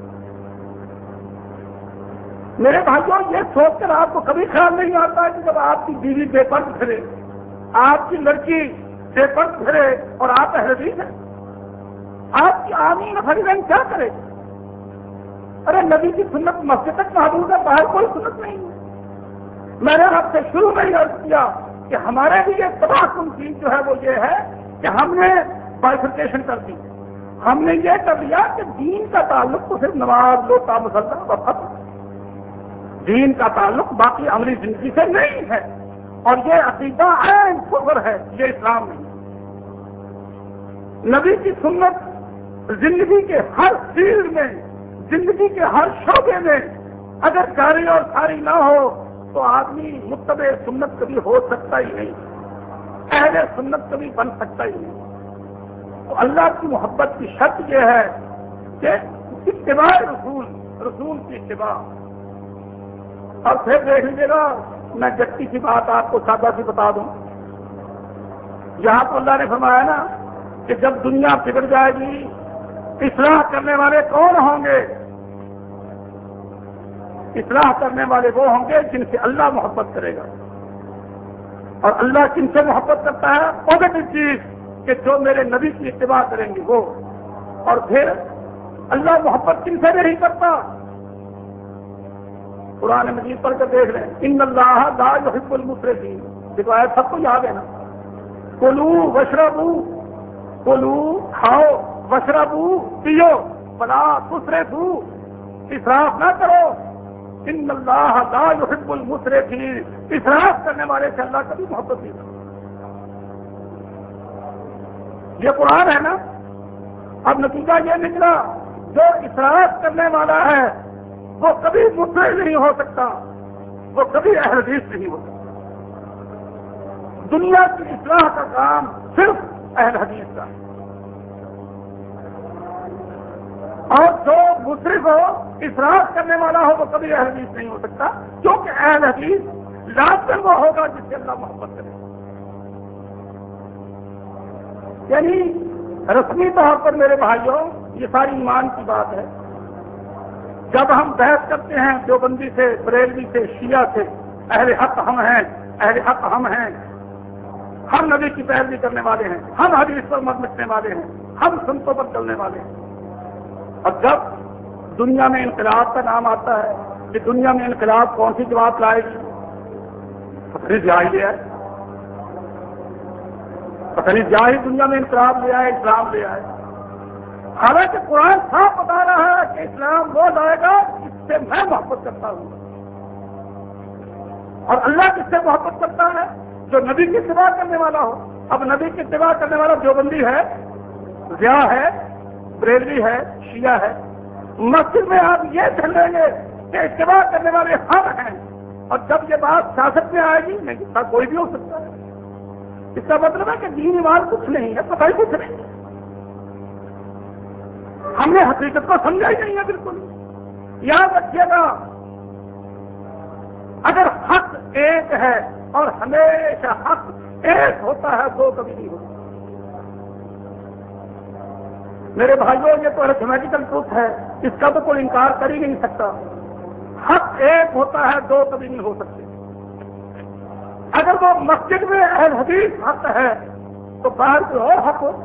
میرے بھائیوں یہ سوچ کر آپ کو کبھی خیال نہیں آتا کہ جب آپ کی بیوی بے پرد پھرے، آپ کی لڑکی بے پرد پھرے اور آپ اہل حدیث ہیں، آپ کی آمین فجدین کیا کرے؟ ارے نبی کی سنت مسجد تک محدود ہے، باہر کوئی سنت نہیں ہے۔ میں نے آپ سے شروع میں ہی عرض کیا کہ ہمارے لیے تباہ کن چیز جو ہے وہ یہ ہے کہ ہم نے بائفرکیشن کر دی، ہم نے یہ کر لیا کہ دین کا تعلق تو صرف نماز لوٹا مسلح و ختم، دین کا تعلق باقی عملی زندگی سے نہیں ہے، اور یہ عقیدہ عین کفر ہے، یہ اسلام نہیں۔ نبی کی سنت زندگی کے ہر فیلڈ میں، زندگی کے ہر شعبے میں اگر جاری اور ساری نہ ہو تو آدمی متبع سنت کبھی ہو سکتا ہی نہیں، اہل سنت کبھی بن سکتا ہی نہیں۔ تو اللہ کی محبت کی شرط یہ ہے کہ اتباع رسول، رسول کی اتباع۔ اور پھر دیکھ لیجیے گا، میں جٹی کی بات آپ کو سادہ سی بتا دوں، یہاں تو اللہ نے فرمایا نا کہ جب دنیا بگڑ جائے گی اصلاح کرنے والے کون ہوں گے؟ اصلاح کرنے والے وہ ہوں گے جن سے اللہ محبت کرے گا، اور اللہ کن سے محبت کرتا ہے؟ پازیٹو چیز کہ جو میرے نبی کی اتباع کریں گے وہ۔ اور پھر اللہ محبت کن سے نہیں کرتا؟ قرآن مجید پڑھ کر دیکھ لیں، ان اللہ لا یحب المسرفین، دیکھو آیت سب کو یاد ہے نا، کلو وشربو، کلو کھاؤ، وشربو پیو، فلا تسرفو، اسراف نہ کرو، ان اللہ لا یحب المسرفین، اسراف کرنے والے سے اللہ کبھی محبت نہیں کرتا۔ یہ قرآن ہے نا۔ اب نتیجہ یہ نکلا جو اسراف کرنے والا ہے وہ کبھی مسلم نہیں ہو سکتا، وہ کبھی اہل حدیث نہیں ہو سکتا۔ دنیا کی اصلاح کا کام صرف اہل حدیث کا ہے، اور جو مصرف ہو، اسراف کرنے والا ہو، وہ کبھی اہل حدیث نہیں ہو سکتا، کیونکہ اہل حدیث لازم وہ ہوگا جس سے اللہ محبت کرے۔ یعنی رسمی طور پر میرے بھائیوں یہ ساری ایمان کی بات ہے۔ جب ہم بحث کرتے ہیں دیوبندی سے، بریلوی سے، شیعہ سے، اہل حق ہم ہیں، اہل حق ہم ہیں، ہم نبی کی پیروی کرنے والے ہیں، ہم حدیث پر مت مٹنے والے ہیں، ہم سنتوں پر چلنے والے ہیں۔ اور جب دنیا میں انقلاب کا نام آتا ہے کہ دنیا میں انقلاب کون سی جماعت لائے گی؟ پتہ نہیں جاہی ہے، پتہ نہیں جاہی دنیا میں انقلاب لے آئے، اسلام لے آئے۔ حالانکہ قرآن صاف بتا رہا ہے کہ اسلام وہ لائے گا جس سے میں محبت کرتا ہوں، اور اللہ کس سے محبت کرتا ہے؟ جو نبی کی اتباع کرنے والا ہو۔ اب نبی کی اتباع کرنے والا دیوبندی ہے، ضیاء ہے، بریلوی ہے، شیعہ ہے، مسجد میں آپ یہ چلیں گے کہ اتباع کرنے والے ہم ہیں، اور جب یہ بات سیاست میں آئے گی نہیں، کوئی بھی ہو سکتا ہے۔ اس کا مطلب ہے کہ دین ایمان کچھ نہیں ہے، پتہ ہی کچھ نہیں، ہم نے حقیقت کو سمجھا ہی نہیں ہے بالکل۔ یاد رکھیے گا، اگر حق ایک ہے اور ہمیشہ حق ایک ہوتا ہے تو کبھی نہیں ہوتا۔ میرے بھائیوں یہ تو ارتھمیٹیکل ٹروتھ ہے، اس کا تو کوئی انکار کر ہی نہیں سکتا۔ حق ایک ہوتا ہے، دو کبھی نہیں ہو سکتے۔ اگر وہ مسجد میں اہل حدیث حق ہے تو باہر کوئی اور حق ہو،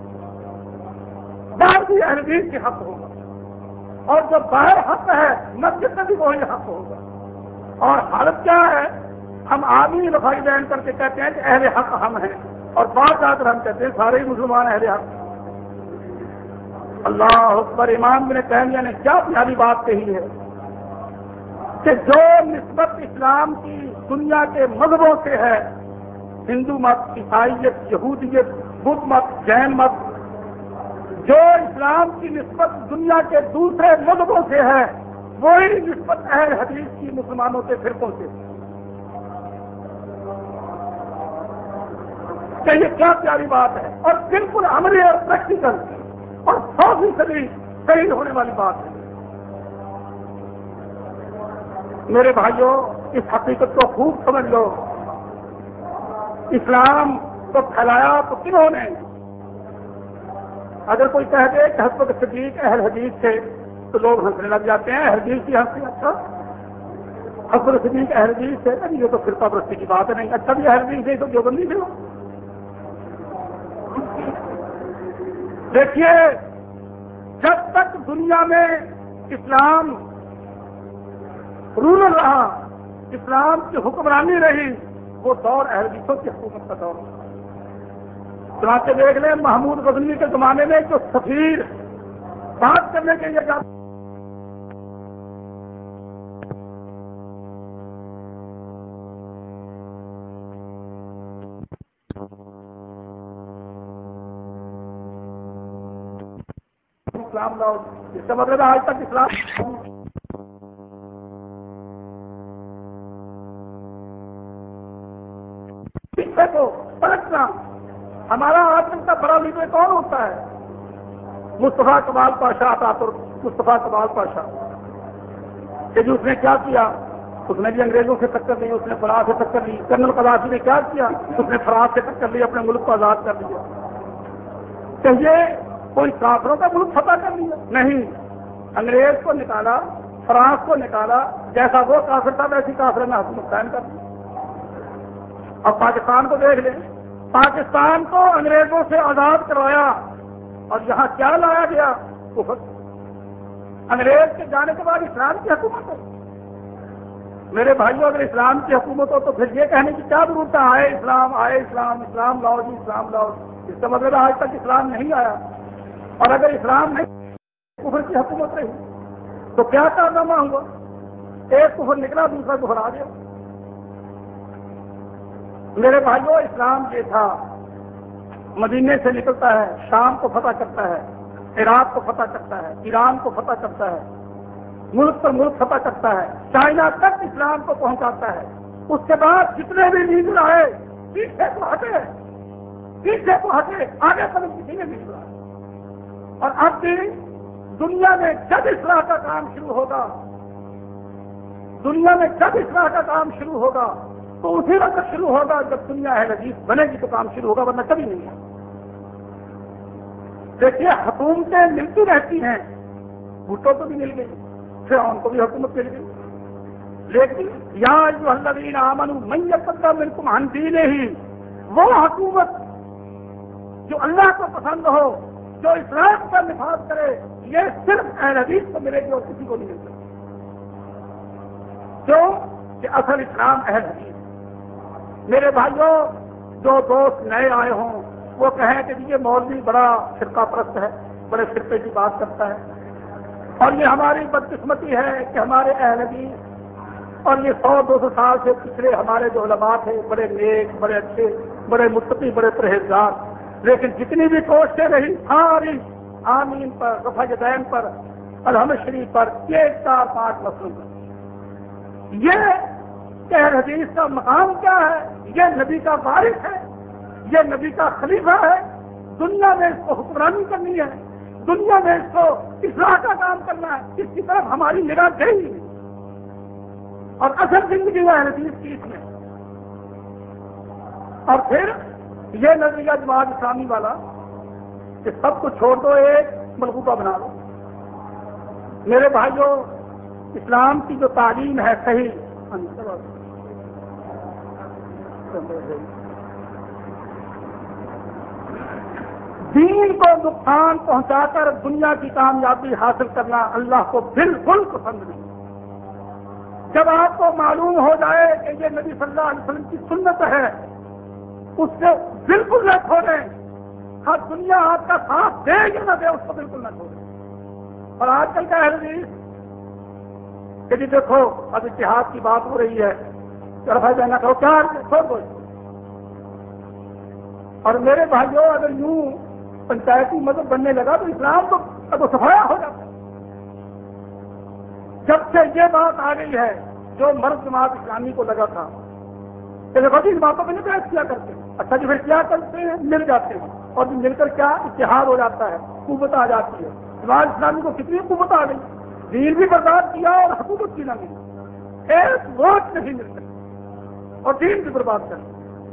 باہر بھی اہل حدیث کے حق ہوگا، اور جب باہر حق ہے مسجد میں بھی وہی حق ہوگا۔ اور حالت کیا ہے؟ ہم آدمی لفائی بیان کر کے کہتے ہیں کہ اہل حق ہم ہیں، اور بات آ کر ہم کہتے ہیں سارے ہی مسلمان اہل حق۔ اللہ اکبر! امام بن تیمیہ نے کیا پیاری بات کہی ہے کہ جو نسبت اسلام کی دنیا کے مذہبوں سے ہے، ہندو مت، عیسائیت، یہودیت، بدھ مت، جین مت، جو اسلام کی نسبت دنیا کے دوسرے مذہبوں سے ہے، وہی نسبت اہل حدیث کی مسلمانوں کے فرقوں سے۔ کہ یہ کیا پیاری بات ہے، اور بالکل عملی اور پریکٹیکل اور سو فیصدی صحیح ہونے والی بات ہے۔ میرے بھائیوں اس حقیقت کو خوب سمجھ لو، اسلام کو پھیلایا تو کنہوں نے؟ اگر کوئی کہہ دے کہ حضرت صدیق اہل حدیث تھے تو لوگ ہنسنے لگ جاتے ہیں، اہل حدیث کی ہنسی؟ اچھا حضرت صدیق اہل حدیث تھے؟ نہیں، یہ تو فرقہ پرستی کی بات ہے، نہیں۔ اچھا بھی اہل حدیث تھے تو دیوبندی تھے۔ دیکھیے، جب تک دنیا میں اسلام رولر رہا، اسلام کی حکمرانی رہی، وہ دور اہل حدیثوں کی حکومت کا دور رہا۔ چنانچہ دیکھ لیں محمود غزنوی کے زمانے میں جو سفیر بات کرنے کے لیے جاتے اسلام لاؤ، اس کا مطلب ہے آج تک اسلام پیچھے کو پلٹنا۔ ہمارا آج تک کا بڑا لیڈر کون ہوتا ہے؟ مصطفیٰ کمال پاشا تھا، تو مصطفیٰ کمال پاشا کہ جو اس نے کیا کیا، اس نے بھی انگریزوں سے ٹکر لی، اس نے فرانس سے ٹکر لی۔ کرنل قذافی نے کیا کیا، اس نے فرانس سے ٹکر لی، اپنے ملک کو آزاد کر لیا۔ کہ یہ کوئی کافروں کا ملک فتح کر لیا؟ نہیں، انگریز کو نکالا، فرانس کو نکالا، جیسا وہ کافر تھا ویسی کافر نے حکومت قائم کر دی۔ اب پاکستان کو دیکھ لیں، پاکستان کو انگریزوں سے آزاد کروایا اور یہاں کیا لایا گیا؟ کفر۔ انگریز کے جانے کے بعد اسلام کی حکومت ہے۔ میرے بھائیوں، اگر اسلام کی حکومت ہو تو پھر یہ کہنے کی کیا ضرورت ہے آئے اسلام، آئے اسلام، اسلام لاؤ جی، اسلام لاؤ۔ اس کا مطلب آج تک اسلام نہیں آیا، اور اگر اسلام نہیں کفر کی حکومت رہی تو کیا کارنامہ ہوا؟ ایک کفر نکلا، دوسرا کفر آ گیا۔ میرے بھائیوں، اسلام یہ تھا، مدینے سے نکلتا ہے، شام کو فتح کرتا ہے، عراق کو فتح کرتا ہے، ایران کو فتح کرتا ہے، ملک پر ملک فتح کرتا ہے، چائنا تک اسلام کو پہنچاتا ہے۔ اس کے بعد جتنے بھی لیڈر آئے پیچھے کو ہٹے، پیچھے کو ہٹے، آگے کبھی کسی نے نہیں بڑھا۔ اور اب بھی دنیا میں جب اصلاح کا کام شروع ہوگا، دنیا میں جب اصلاح کا کام شروع ہوگا تو اسی وقت شروع ہوگا جب دنیا اہل حدیث بنے گی تو کام شروع ہوگا، ورنہ کبھی نہیں ہے۔ دیکھیے، حکومتیں ملتی رہتی ہیں، بھٹو کو بھی مل گئی، فرعون کو بھی حکومت مل گئی، لیکن یا ایھا الذین آمنوا من یرتد منکم عن دینہ، وہ حکومت جو اللہ کو پسند ہو، جو اسلام کا نفاذ کرے، یہ صرف اہل حدیث کو ملے گی اور کسی کو نہیں مل سکتی۔ کیوں کہ اصل اسلام اہل حدیث۔ میرے بھائیوں، جو دوست نئے آئے ہوں وہ کہیں کہ یہ مولوی بڑا فرقہ پرست ہے، بڑے فرقے کی بات کرتا ہے، اور یہ ہماری بدقسمتی ہے کہ ہمارے اہل حدیث اور یہ سو دو سو سال سے پچھلے ہمارے جو علماء تھے بڑے نیک، بڑے اچھے، بڑے متقی، بڑے پرہیزگار، لیکن جتنی بھی کوششیں رہی ساری آمین پر، رفع یدین پر، الحمد شریف پر، یہ چار پانچ مسئلوں پر۔ یہ کہ اہل حدیث کا مقام کیا ہے؟ یہ نبی کا وارث ہے، یہ نبی کا خلیفہ ہے، دنیا میں اس کو حکمرانی کرنی ہے، دنیا میں اس کو اصلاح کا کام کرنا ہے، اس کی طرف ہماری نگاہ گئی، اور اصل زندگی وہ اہل حدیث کی اس میں۔ اور پھر یہ نظریہ جماعت اسلامی والا کہ سب کو چھوڑ دو، ایک ملغوبہ بنا دو۔ میرے بھائیوں، اسلام کی جو تعلیم ہے صحیح، دین کو نقصان پہنچا کر دنیا کی کامیابی حاصل کرنا اللہ کو بالکل پسند نہیں۔ جب آپ کو معلوم ہو جائے کہ یہ نبی صلی اللہ علیہ وسلم کی سنت ہے، اس سے بالکل نہ چھوڑیں، ہر دنیا آپ کا ساتھ دے یا نہ دے، اس کو بالکل نہ چھوڑیں۔ اور آج کل کا اہل حدیث کہ جی دیکھو اب اتحاد کی بات ہو رہی ہے، رفع دینا کرو، کیا چھوڑ دو۔ اور میرے بھائیوں، اگر یوں پنچایتی مذہب بننے لگا تو اسلام تو اب صفایا ہو جاتا ہے۔ جب سے یہ بات آ گئی ہے، جو مرد جماعت اسلامی کو لگا تھا کہ دیکھو جی ان باتوں پہ نہیں بحث کیا کرتے، اچھا جی پھر کیا کرتے ہیں؟ مل جاتے ہیں، اور مل کر کیا اتحاد ہو جاتا ہے، قوت آ جاتی ہے۔ جماعت اسلامی کو کتنی قوت آ گئی، دین بھی برباد کیا اور حکومت کی نہ ملی، ایک ووٹ نہیں مل سکتی اور دین بھی برباد کر دیا۔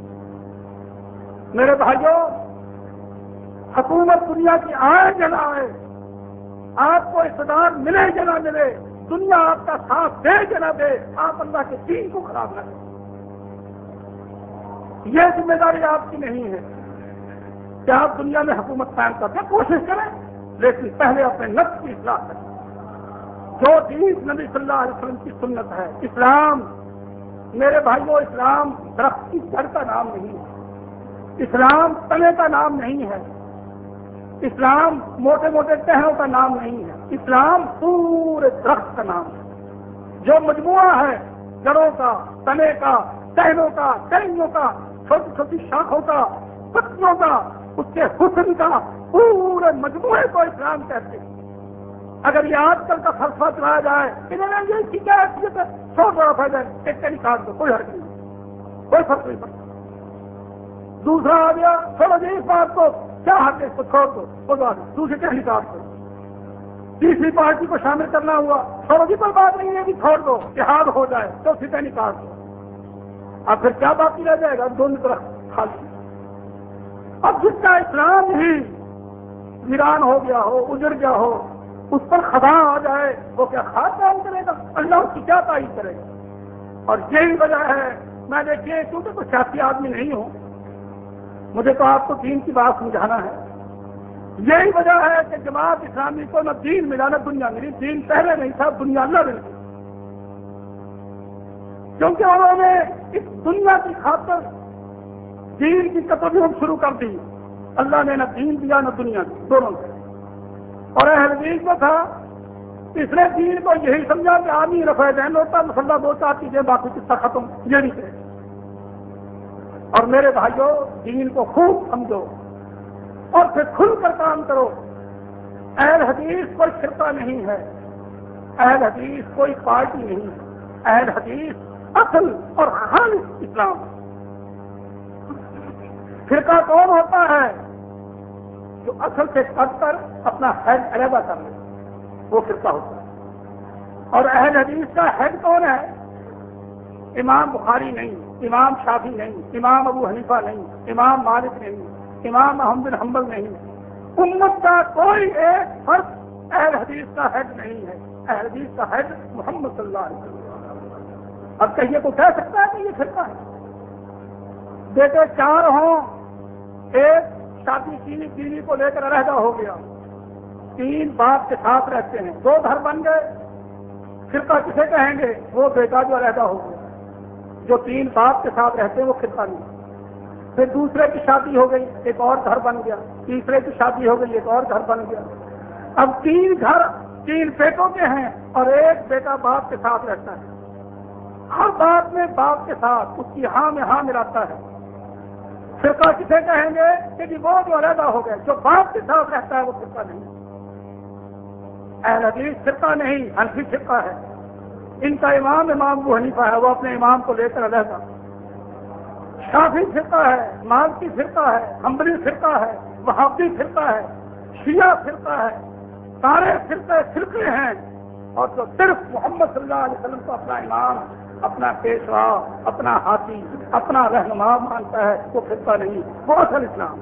میرے بھائیوں، حکومت دنیا کی آئے یا نہ آئے، آپ کو اقتدار ملے یا نہ ملے، دنیا آپ کا ساتھ دے یا نہ دے، آپ اللہ کے دین کو خراب نہ کریں۔ یہ ذمہ داری آپ کی نہیں ہے کہ آپ دنیا میں حکومت قائم کرتے ہیں، کوشش کریں، لیکن پہلے اپنے نفس کی اصلاح کریں۔ جو چیز نبی صلی اللہ علیہ وسلم کی سنت ہے. اسلام میرے بھائیوں، اسلام درخت کی جڑ کا نام نہیں ہے، اسلام تنے کا نام نہیں ہے، اسلام موٹے موٹے ٹہنوں کا نام نہیں ہے، اسلام پورے درخت کا نام ہے، جو مجموعہ ہے جڑوں کا، تنے کا، ٹہنوں کا، ٹہنیوں کا، چھوٹی چھوٹی شاخوں کا، پتیوں کا، اس کے حسن کا، پورے مجموعے کو اسلام کہتے ہیں. اگر یہ آج کل کا فلسفہ چلایا جائے انہوں نے یہ کی کیا حیثیت ہے، چھوڑ بڑا فائدہ ہے، ایک کا نکال دو، کوئی حرکت نہیں، کوئی فرق نہیں پڑتا. دوسرا آ گیا، چھوڑو جی اس بات کو، کیا حق ہے اس کو چھوڑ دو، کوئی بات نہیں، دوسرے کا نکال دو. تیسری پارٹی کو شامل کرنا ہوا، چھوڑو جی کوئی بات نہیں ہے کہ چھوڑ دو، جہاد ہو جائے، چوتھی کا نکال دو. اب پھر کیا باقی رہ جائے گا؟ دونوں طرف خالی. اب جس کا اسلام ہی ویران ہو گیا ہو، اجڑ گیا ہو، اس پر خدا آ جائے، وہ کیا خاص کام کرے گا؟ اللہ اس کی کیا تعریف کرے گا؟ اور یہی وجہ ہے، میں دیکھیے کیونکہ کوئی سیاسی آدمی نہیں ہوں، مجھے تو آپ کو دین کی بات سمجھانا ہے. یہی وجہ ہے کہ جماعت اسلامی کو نہ دین ملا نہ دنیا ملی. دین پہلے نہیں تھا، دنیا اللہ مل گئی، کیونکہ انہوں نے اس دنیا کی خاطر دین کی قطعیت شروع کر دی. اللہ نے نہ دین دیا نہ دنیا دی، دونوں سے. اور اہل دین کو تھا، اس نے دین کو یہی سمجھا کہ آدمی رفع دین ہوتا، مسلح دو چار چیزیں، باقی قصہ ختم، یہ نہیں تھے. اور میرے بھائیوں، دین کو خوب سمجھو اور پھر کھل کر کام کرو. اہل حدیث کوئی فرقہ نہیں ہے، اہل حدیث کوئی پارٹی نہیں ہے، اہل حدیث اصل اور خالص اسلام. فرقہ کون ہوتا ہے؟ جو اصل سے کٹ کر اپنا ہیڈ علیحدہ کر لے، وہ فرقہ ہوتا ہے. اور اہل حدیث کا ہیڈ کون ہے؟ امام بخاری نہیں، امام شافعی نہیں، امام ابو حنیفہ نہیں، امام مالک نہیں، امام احمد بن حنبل نہیں. امت کا کوئی ایک فرد اہل حدیث کا ہیڈ نہیں ہے. اہل حدیث کا ہیڈ محمد صلی اللہ علیہ وسلم. اب کہیے کو کہہ سکتا ہے کہ یہ فرقہ ہے؟ بیٹے چار ہوں، ایک شادی چینی چینی کو لے کر علیحدہ ہو گیا، تین باپ کے ساتھ رہتے ہیں، دو گھر بن گئے، فرقہ کسے کہیں گے؟ وہ بیٹا جو علیحدہ ہو گیا. جو تین باپ کے ساتھ رہتے ہیں وہ فرقہ نہیں. پھر دوسرے کی شادی ہو گئی، ایک اور گھر بن گیا، تیسرے کی شادی ہو گئی، ایک اور گھر بن گیا. اب تین گھر تین بیٹوں کے ہیں اور ایک بیٹا باپ کے ساتھ رہتا ہے. ہر بات میں باپ کے ساتھ اس کی ہاں میں ہاں ملاتا ہے. فرقہ کسے کہیں گے؟ کہ جی وہ جو علیحدہ ہو گئے، جو باپ کے ساتھ رہتا ہے وہ فرقہ نہیں. اہل حدیث فرقہ نہیں، حنفی فرقہ ہے. ان کا امام امام ابو حنیفہ ہے، وہ اپنے امام کو لے کر علیحدہ. شافعی فرقہ ہے، مالکی فرقہ ہے، حنبلی فرقہ ہے، وہابی فرقہ ہے، شیعہ فرقہ ہے. سارے فرقے فرقے ہیں. اور جو صرف محمد صلی اللہ علیہ وسلم کو اپنا امام، اپنا پیشوا، اپنا ہاتھی، اپنا رہنما مانتا ہے، وہ فرقہ نہیں، وہ اصل اسلام.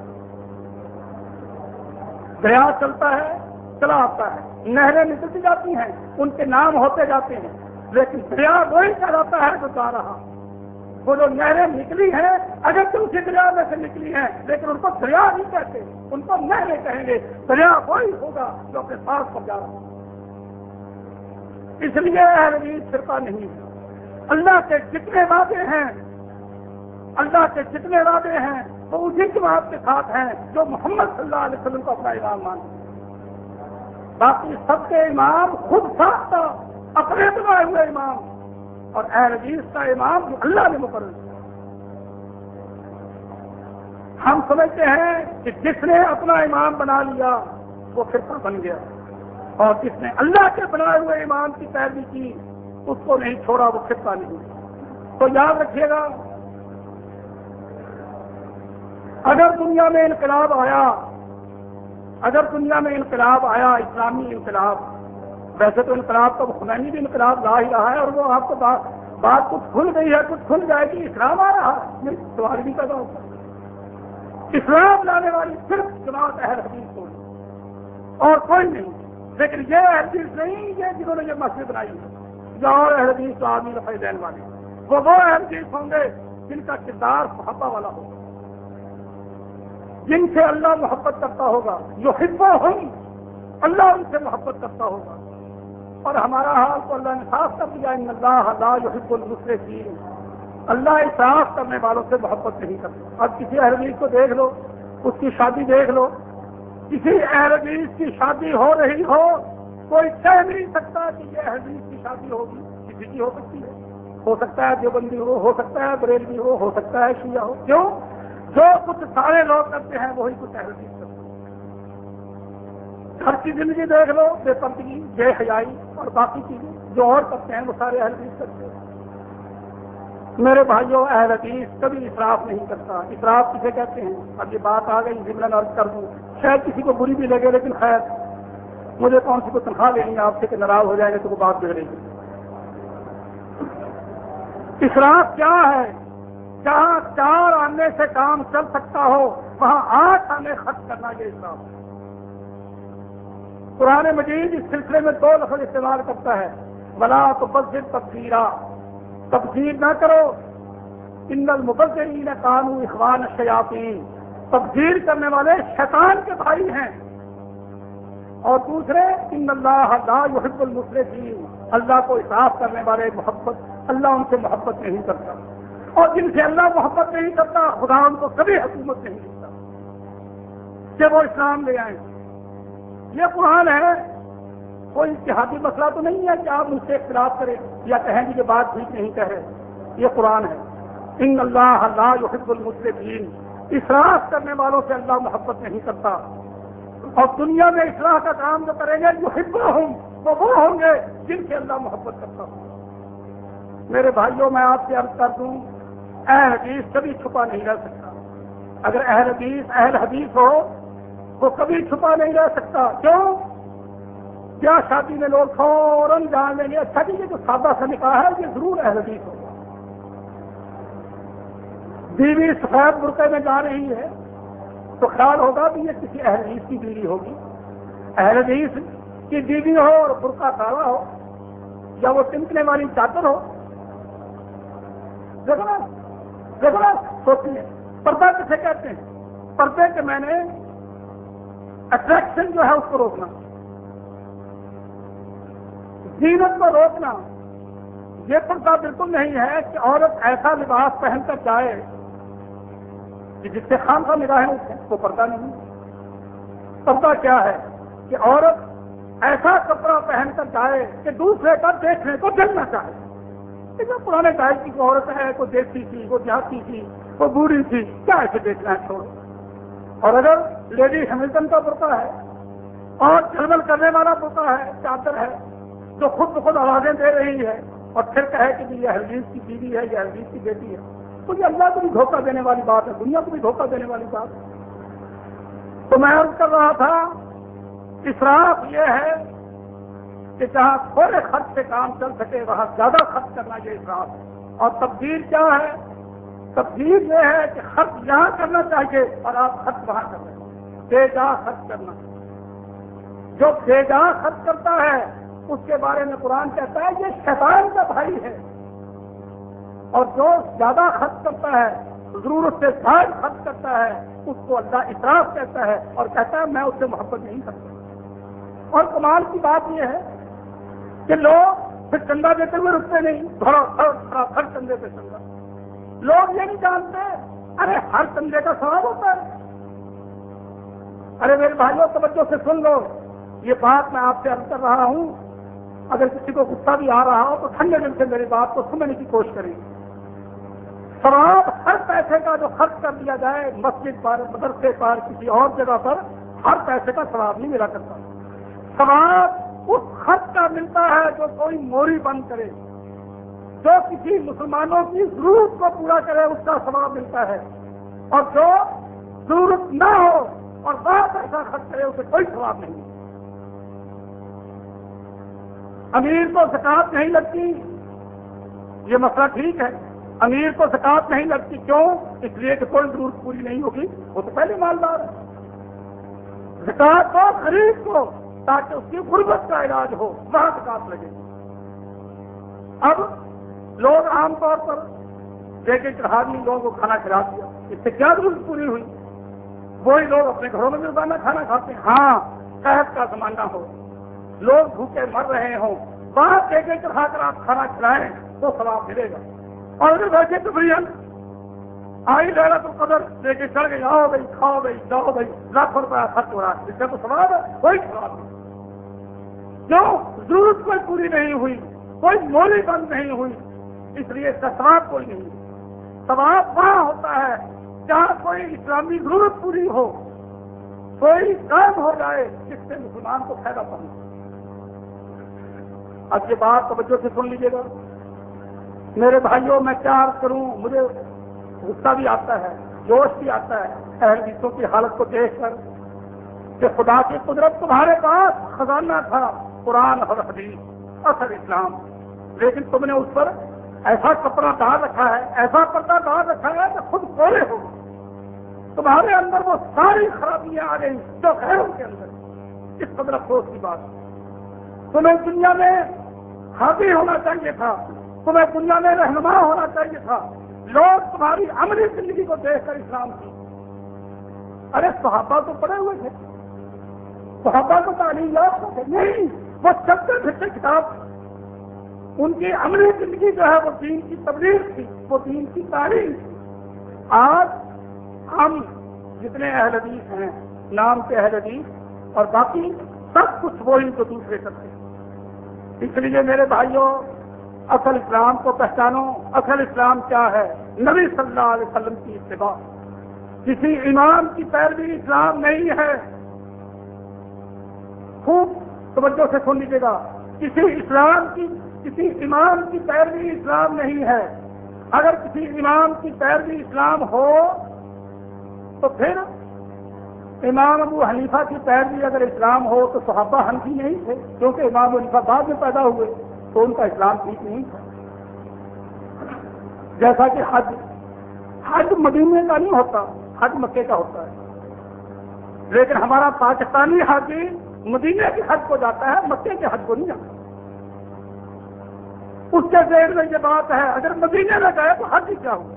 دریا چلتا ہے، چلا آتا ہے، نہریں نکلتی جاتی ہیں، ان کے نام ہوتے جاتے ہیں، لیکن دریا وہی چلاتا ہے جو جا رہا. وہ جو نہریں نکلی ہیں، اگر تم سے دریا میں سے نکلی ہیں، لیکن ان کو دریا نہیں کہتے، ان کو نہریں کہیں گے. دریا وہی ہوگا جو اپنے پاس پر جا رہا. اس لیے اہل حدیث فرقہ نہیں ہے. اللہ کے جتنے وعدے ہیں، اللہ کے جتنے وعدے ہیں وہ اسی جماعت کے ساتھ ہیں جو محمد صلی اللہ علیہ وسلم کو اپنا امام مانتے ہیں. باقی سب کے امام خود ساختہ اپنے بنائے ہوئے امام، اور اہل حدیث کا امام جو اللہ نے مقرر کیا. ہم سمجھتے ہیں کہ جس نے اپنا امام بنا لیا وہ فرقہ بن گیا، اور جس نے اللہ کے بنائے ہوئے امام کی پیروی کی اس کو نہیں چھوڑا، وہ فرقہ نہیں. تو یاد رکھیے گا، اگر دنیا میں انقلاب آیا، اگر دنیا میں انقلاب آیا، اسلامی انقلاب، ویسے تو انقلاب کا خمینی بھی انقلاب لا ہی رہا ہے، اور وہ آپ کو بات بات کچھ کھل گئی ہے، کچھ کھل جائے گی، اسلام آ رہا ہے، یہ سوال بھی پیدا ہوتا ہے. اسلام لانے والی صرف جماعت اہل حدیث ہوگی اور کوئی نہیں. لیکن یہ اہل حدیث نہیں یہ جنہوں نے یہ مسجد بنائی ہے، یا اور اہل حدیث تو آدمی رفع دین والے، وہ وہ اہل حدیث ہوں گے جن کا کردار صحابہ والا ہوگا، جن سے اللہ محبت کرتا ہوگا. جو حب ہم اللہ ان سے محبت کرتا ہوگا. اور ہمارا حال تو اللہ نے صاف کر دیا، ان اللہ لا یحب المسرفین، اللہ اصراف کرنے والوں سے محبت نہیں کرتا۔ اب کسی اہل حدیث کو دیکھ لو، اس کی شادی دیکھ لو، کسی اہل حدیث کی شادی ہو رہی ہو، کوئی کہہ نہیں سکتا کہ یہ اہل حدیث کی شادی ہوگی، کسی کی ہو سکتی ہے، ہو سکتا ہے دیوبندی ہو، ہو سکتا ہے بریلوی ہو، ہو سکتا ہے شیعہ ہو۔ کیوں؟ جو کچھ سارے لوگ کرتے ہیں وہی کچھ اہل حدیث کرتے ہیں۔ گھر کی زندگی دیکھ لو، بے پردگی، بے حیائی اور باقی چیزیں جو اور کرتے ہیں وہ سارے اہل حدیث کرتے ہیں۔ میرے بھائیوں، اہل حدیث کبھی اسراف نہیں کرتا۔ اسراف کسے کہتے ہیں؟ اب یہ بات آ گئی، ضمن عرض کر دوں، شاید کسی کو بری بھی لگے، لیکن خیر مجھے کون سی کو تنخواہ لینی ہے آپ سے کہ ناراض ہو جائیں گے تو وہ بات بگڑے گی۔ اسراف کیا ہے؟ جہاں چار آنے سے کام چل سکتا ہو وہاں آٹھ آنے خرچ کرنا، یہ اسراف ہے۔ قرآن مجید اس سلسلے میں دو لفظ استعمال کرتا ہے، ولا تبذر تبذیرا، تبذیر نہ کرو، ان المبذرین کانوا اخوان الشیاطین، تبذیر کرنے والے شیطان کے بھائی ہیں۔ اور دوسرے، ان اللہ لا یحب المسرفین، اللہ کو اسراف کرنے والے محبت، اللہ ان سے محبت نہیں کرتا، اور جن سے اللہ محبت نہیں کرتا خدا ان کو کبھی حکومت نہیں دیتا کہ وہ اسلام لے آئیں۔ یہ قرآن ہے، کوئی اتحادی مسئلہ تو نہیں ہے کہ آپ مجھ سے اختلاف کریں یا کہیں کہ یہ بات ٹھیک نہیں کہہ رہے، یہ قرآن ہے۔ ان اللہ لا یحب المسرفین، اسراف کرنے والوں سے اللہ محبت نہیں کرتا، اور دنیا میں اصلاح کا کام جو کریں گے یحبہم، وہ وہ ہوں گے جن سے اللہ محبت کرتا ہوں۔ میرے بھائیوں، میں آپ سے عرض کر دوں، اہل حدیث کبھی چھپا نہیں رہ سکتا۔ اگر اہل حدیث اہل حدیث ہو وہ کبھی چھپا نہیں رہ سکتا۔ کیوں؟ کیا شادی میں لوگ فوراً جان لیں گے اچھا جی یہ جو سادہ سا نکاح ہے یہ ضرور اہل حدیث ہوگا۔ بیوی سفید برقعے میں جا رہی ہے تو خیال ہوگا کہ یہ کسی اہل حدیث کی بیوی ہوگی۔ اہل حدیث کی بیوی ہو اور برقع کالا ہو یا وہ ٹمکنے والی چادر ہو، دیکھو نا دیکھو نا سوچیے، پردہ کسے کہتے ہیں؟ پردے کے میں نے اٹریکشن جو ہے اس کو روکنا، زینت کو روکنا۔ یہ پردہ بالکل نہیں ہے کہ عورت ایسا لباس پہن کر جائے کہ جس سے خام خواہ نگاہیں اٹھیں، وہ پردہ نہیں۔ پردہ کیا ہے؟ کہ عورت ایسا کپڑا پہن کر جائے کہ دوسرے کا دیکھنے کو دل نہ چاہے۔ جو پرانے ٹائم کی کوئی عورت ہے، کوئی دیسی تھی، کوئی دیہاتی تھی، کوئی بوڑھی تھی، کیا ایسے دیکھنا ہے، چھوڑو۔ اور اگر لیڈی ہیملٹن کا برقع ہے اور جرمل کرنے والا برقع ہے، چادر ہے، جو خود بخود آوازیں دے رہی ہے اور پھر کہے کہ یہ حدیث کی بیوی ہے، یہ حدیث کی بیٹی ہے، تو یہ اللہ کو بھی دھوکہ دینے والی بات ہے، دنیا کو بھی دھوکہ دینے والی بات ہے۔ تو میں عرض کر رہا تھا، اسراف یہ ہے کہ جہاں تھوڑے خرچ سے کام چل سکے وہاں زیادہ خرچ کرنا، یہ اسراف ہے۔ اور تبدیل کیا ہے؟ تبدیل یہ ہے کہ خرچ یہاں کرنا چاہیے اور آپ خرچ وہاں کر رہے ہیں، بے جا خرچ کرنا۔ جو بے جا خرچ کرتا ہے اس کے بارے میں قرآن کہتا ہے یہ شیطان کا بھائی ہے، اور جو زیادہ خرچ کرتا ہے، ضرورت سے زائد خرچ کرتا ہے، اس کو اللہ اسراف کہتا ہے اور کہتا ہے میں اس سے محبت نہیں کرتا۔ اور کمال کی بات یہ ہے کہ لوگ پھر چندہ دیتے ہوئے رکتے نہیں، بھرا بھرا ہر چندے پہ چندہ۔ لوگ یہ نہیں جانتے ارے ہر چندے کا ثواب ہوتا ہے۔ ارے میرے بھائیوں توجہ سے سن لو، یہ بات میں آپ سے عرض کر رہا ہوں، اگر کسی کو غصہ بھی آ رہا ہو تو ٹھنڈے دل سے میری بات کو سمجھنے کی کوشش کریں۔ ثواب ہر پیسے کا جو خرچ کر دیا جائے مسجد پر، مدرسے پر، کسی اور جگہ پر، ہر پیسے کا ثواب نہیں ملا کرتا۔ ثواب اس خرچ کا ملتا ہے جو کوئی موری بند کرے، جو کسی مسلمانوں کی ضرورت کو پورا کرے، اس کا ثواب ملتا ہے، اور جو ضرورت نہ ہو اور بہت پیسہ خرچ کرے اسے کوئی ثواب نہیں۔ امیر کو زکوٰۃ نہیں لگتی، یہ مسئلہ ٹھیک ہے، امیر کو زکوٰۃ نہیں لگتی، کیوں؟ اس لیے کہ کوئی ضرورت پوری نہیں ہوگی، وہ تو پہلے مالدار ہے۔ زکوٰۃ کو غریب کو، تاکہ اس کی غربت کا علاج ہو، وہاں زکوٰۃ لگے۔ اب لوگ عام طور پر دیکھیں کہ آدمی لوگوں کو کھانا کھلا دیا، اس سے کیا ضرورت پوری ہوئی؟ وہی لوگ اپنے گھروں میں بھی روزانہ کھانا کھاتے ہیں۔ ہاں، قحط کا زمانہ ہو، لوگ بھوکے مر رہے ہوں، بات ایک ایک کھا کر آپ کھانا کھلائیں تو ثواب ملے گا. اور اگر ویسے تفریحاً آئی لیلۃ القدر لے کے چڑھ گئی، آؤ بھائی کھاؤ بھائی جاؤ بھائی، لاکھوں روپیہ خرچ ہو رہا ہے، اس کا تو ثواب ہے؟ کوئی ثواب نہیں. کیوں؟ ضرورت کوئی پوری نہیں ہوئی، کوئی مولی بند نہیں ہوئی، اس لیے اس کا ثواب کوئی نہیں. ثواب وہاں ہوتا ہے جہاں کوئی اسلامی ضرورت پوری ہو، کوئی کام ہو جائے جس سے مسلمان کو فائدہ پہنچے. اب یہ بات توجہ سے سن لیجیے گا میرے بھائیوں. میں کیا عرض کروں، مجھے غصہ بھی آتا ہے، جوش بھی آتا ہے اہل حدیثوں کی حالت کو دیکھ کر کہ خدا کی قدرت تمہارے پاس خزانہ تھا، قرآن اور حدیث اصل اسلام، لیکن تم نے اس پر ایسا کپڑا ڈال رکھا ہے، ایسا پردہ ڈال رکھا ہے کہ خود کولے ہو. تمہارے اندر وہ ساری خرابیاں آ گئی جو غیروں کے اندر. اس قدر افسوس کی بات. تمہیں دنیا میں حاضر ہونا چاہیے تھا، تمہیں دنیا میں رہنما ہونا چاہیے تھا. لوگ تمہاری عملی زندگی کو دیکھ کر اسلام کی. ارے صحابہ تو پڑے ہوئے تھے، صحابہ کو تعلیم یافتہ تھے، نہیں وہ چلتے پھرتے کتاب. ان کی عملی زندگی جو ہے وہ دین کی تبلیغ تھی، وہ دین کی تعلیم تھی. آج ہم جتنے اہل حدیث ہیں، نام کے اہل حدیث، اور باقی سب کچھ وہی جو دوسرے کرتے ہیں. اس لیے میرے بھائیوں، اصل اسلام کو پہچانو. اصل اسلام کیا ہے؟ نبی صلی اللہ علیہ وسلم کی اتباع. کسی امام کی پیروی اسلام نہیں ہے. خوب توجہ سے سن لیجیے گا، کسی اسلام کی کسی امام کی پیروی اسلام نہیں ہے. اگر کسی امام کی پیروی اسلام ہو تو پھر امام ابو حنیفہ کی پیروی اگر اسلام ہو تو صحابہ حنفی نہیں تھے، کیونکہ امام ابو حنیفہ بعد میں پیدا ہوئے تو ان کا اسلام ٹھیک نہیں تھا. جیسا کہ حج حج مدینے کا نہیں ہوتا، حج مکے کا ہوتا ہے. لیکن ہمارا پاکستانی حاجی مدینے کے حج کو جاتا ہے، مکے کے حج کو نہیں جاتا. اس کے ذہن میں یہ بات ہے اگر مدینے میں گئے تو حج کیا ہوا.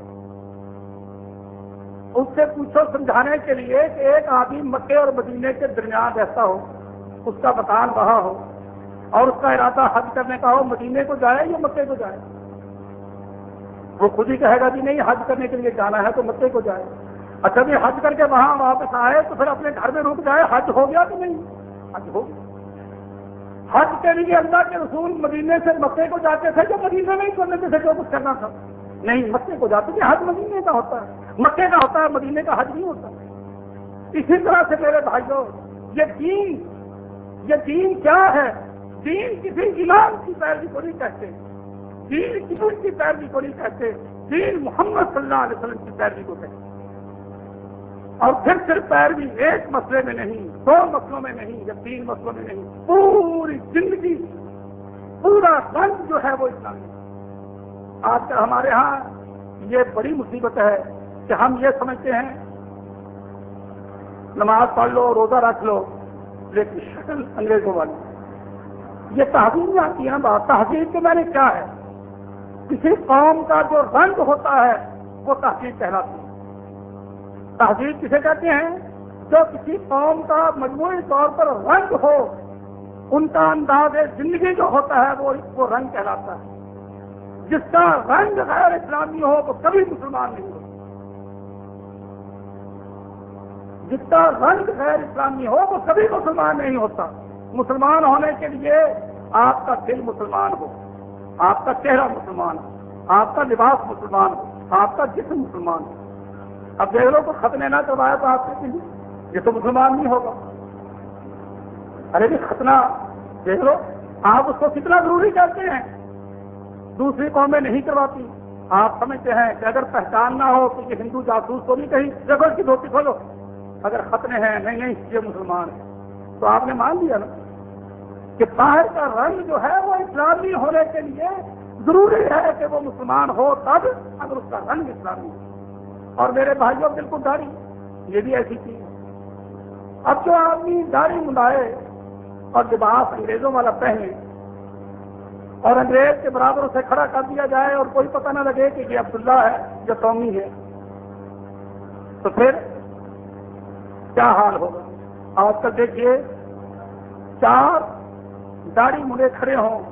اس سے پوچھو سمجھانے کے لیے کہ ایک آدمی مکے اور مدینے کے درمیان رہتا ہو، اس کا مکان وہاں ہو اور اس کا ارادہ حج کرنے کا ہو، مدینے کو جائے یا مکے کو جائے؟ وہ خود ہی کہے گا کہ نہیں حج کرنے کے لیے جانا ہے تو مکے کو جائے. اچھا بھی حج کر کے وہاں واپس آئے تو پھر اپنے گھر میں رک جائے، حج ہو گیا کہ نہیں؟ حج ہو گیا. حج کے لیے اللہ کے رسول مدینے سے مکے کو جاتے تھے جو مدینے میں ہی کرنے سے جو کچھ کرنا تھا؟ نہیں، مکے کو جاتے تھے. حج مدینے کا ہوتا ہے، مکے کا ہوتا ہے، مدینے کا حج نہیں ہوتا. اسی طرح سے میرے بھائیوں، یہ دین یہ دین کیا ہے؟ دین کسی امام کی پیروی کو نہیں کہتے، دین کسی کی پیروی کو نہیں کہتے، دین محمد صلی اللہ علیہ وسلم کی پیروی کو کہتے. اور پھر صرف پیروی ایک مسئلے میں نہیں، دو مسئلوں میں نہیں، یا تین مسئلوں میں نہیں، پوری زندگی، پورا رنگ جو ہے وہ اسلامی. آج کل ہمارے ہاں یہ بڑی مصیبت ہے کہ ہم یہ سمجھتے ہیں نماز پڑھ لو، روزہ رکھ لو، لیکن شکل انگریزوں والی. یہ تہذیب آتی ہے نا بات. تہذیب کے معنی کیا ہے؟ کسی قوم کا جو رنگ ہوتا ہے وہ تہذیب کہلاتی ہے. تہذیب کسے کہتے ہیں؟ جو کسی قوم کا مجموعی طور پر رنگ ہو، ان کا انداز زندگی جو ہوتا ہے وہ وہ رنگ کہلاتا ہے. جس کا رنگ غیر اسلامی ہو وہ کبھی مسلمان نہیں ہوتا. جس کا رنگ غیر اسلامی ہو وہ کبھی مسلمان نہیں ہوتا. مسلمان ہونے کے لیے آپ کا دل مسلمان ہو، آپ کا چہرہ مسلمان ہو، آپ کا لباس مسلمان ہو، آپ کا جسم مسلمان ہو. اب دیکھ لو تو ختنے نہ کروایا تو آپ سے یہ تو مسلمان نہیں ہوگا. ارے بھی ختنہ دیکھ لو، آپ اس کو کتنا ضروری کہتے ہیں، دوسری قومیں نہیں کرواتی. آپ سمجھتے ہیں کہ اگر پہچان نہ ہو کہ یہ ہندو جاسوس تو نہیں کہیں دیکھو اس کی دھوتی کھولو، اگر ختنے ہیں نہیں نہیں یہ مسلمان ہے، تو آپ نے مان لیا نا کہ باہر کا رنگ جو ہے وہ اسلامی ہونے کے لیے ضروری ہے کہ وہ مسلمان ہو تب اگر اس کا رنگ اسلامی ہو. اور میرے بھائیوں بالکل داڑھی یہ بھی ایسی چیز ہے. اب جو آدمی داڑھی منڈائے اور لباس انگریزوں والا پہنے اور انگریز کے برابر اسے کھڑا کر دیا جائے اور کوئی پتہ نہ لگے کہ یہ عبداللہ ہے یا ٹومی ہے، تو پھر کیا حال ہوگا؟ آج کل دیکھیے چار داڑھی منڈے کھڑے ہوں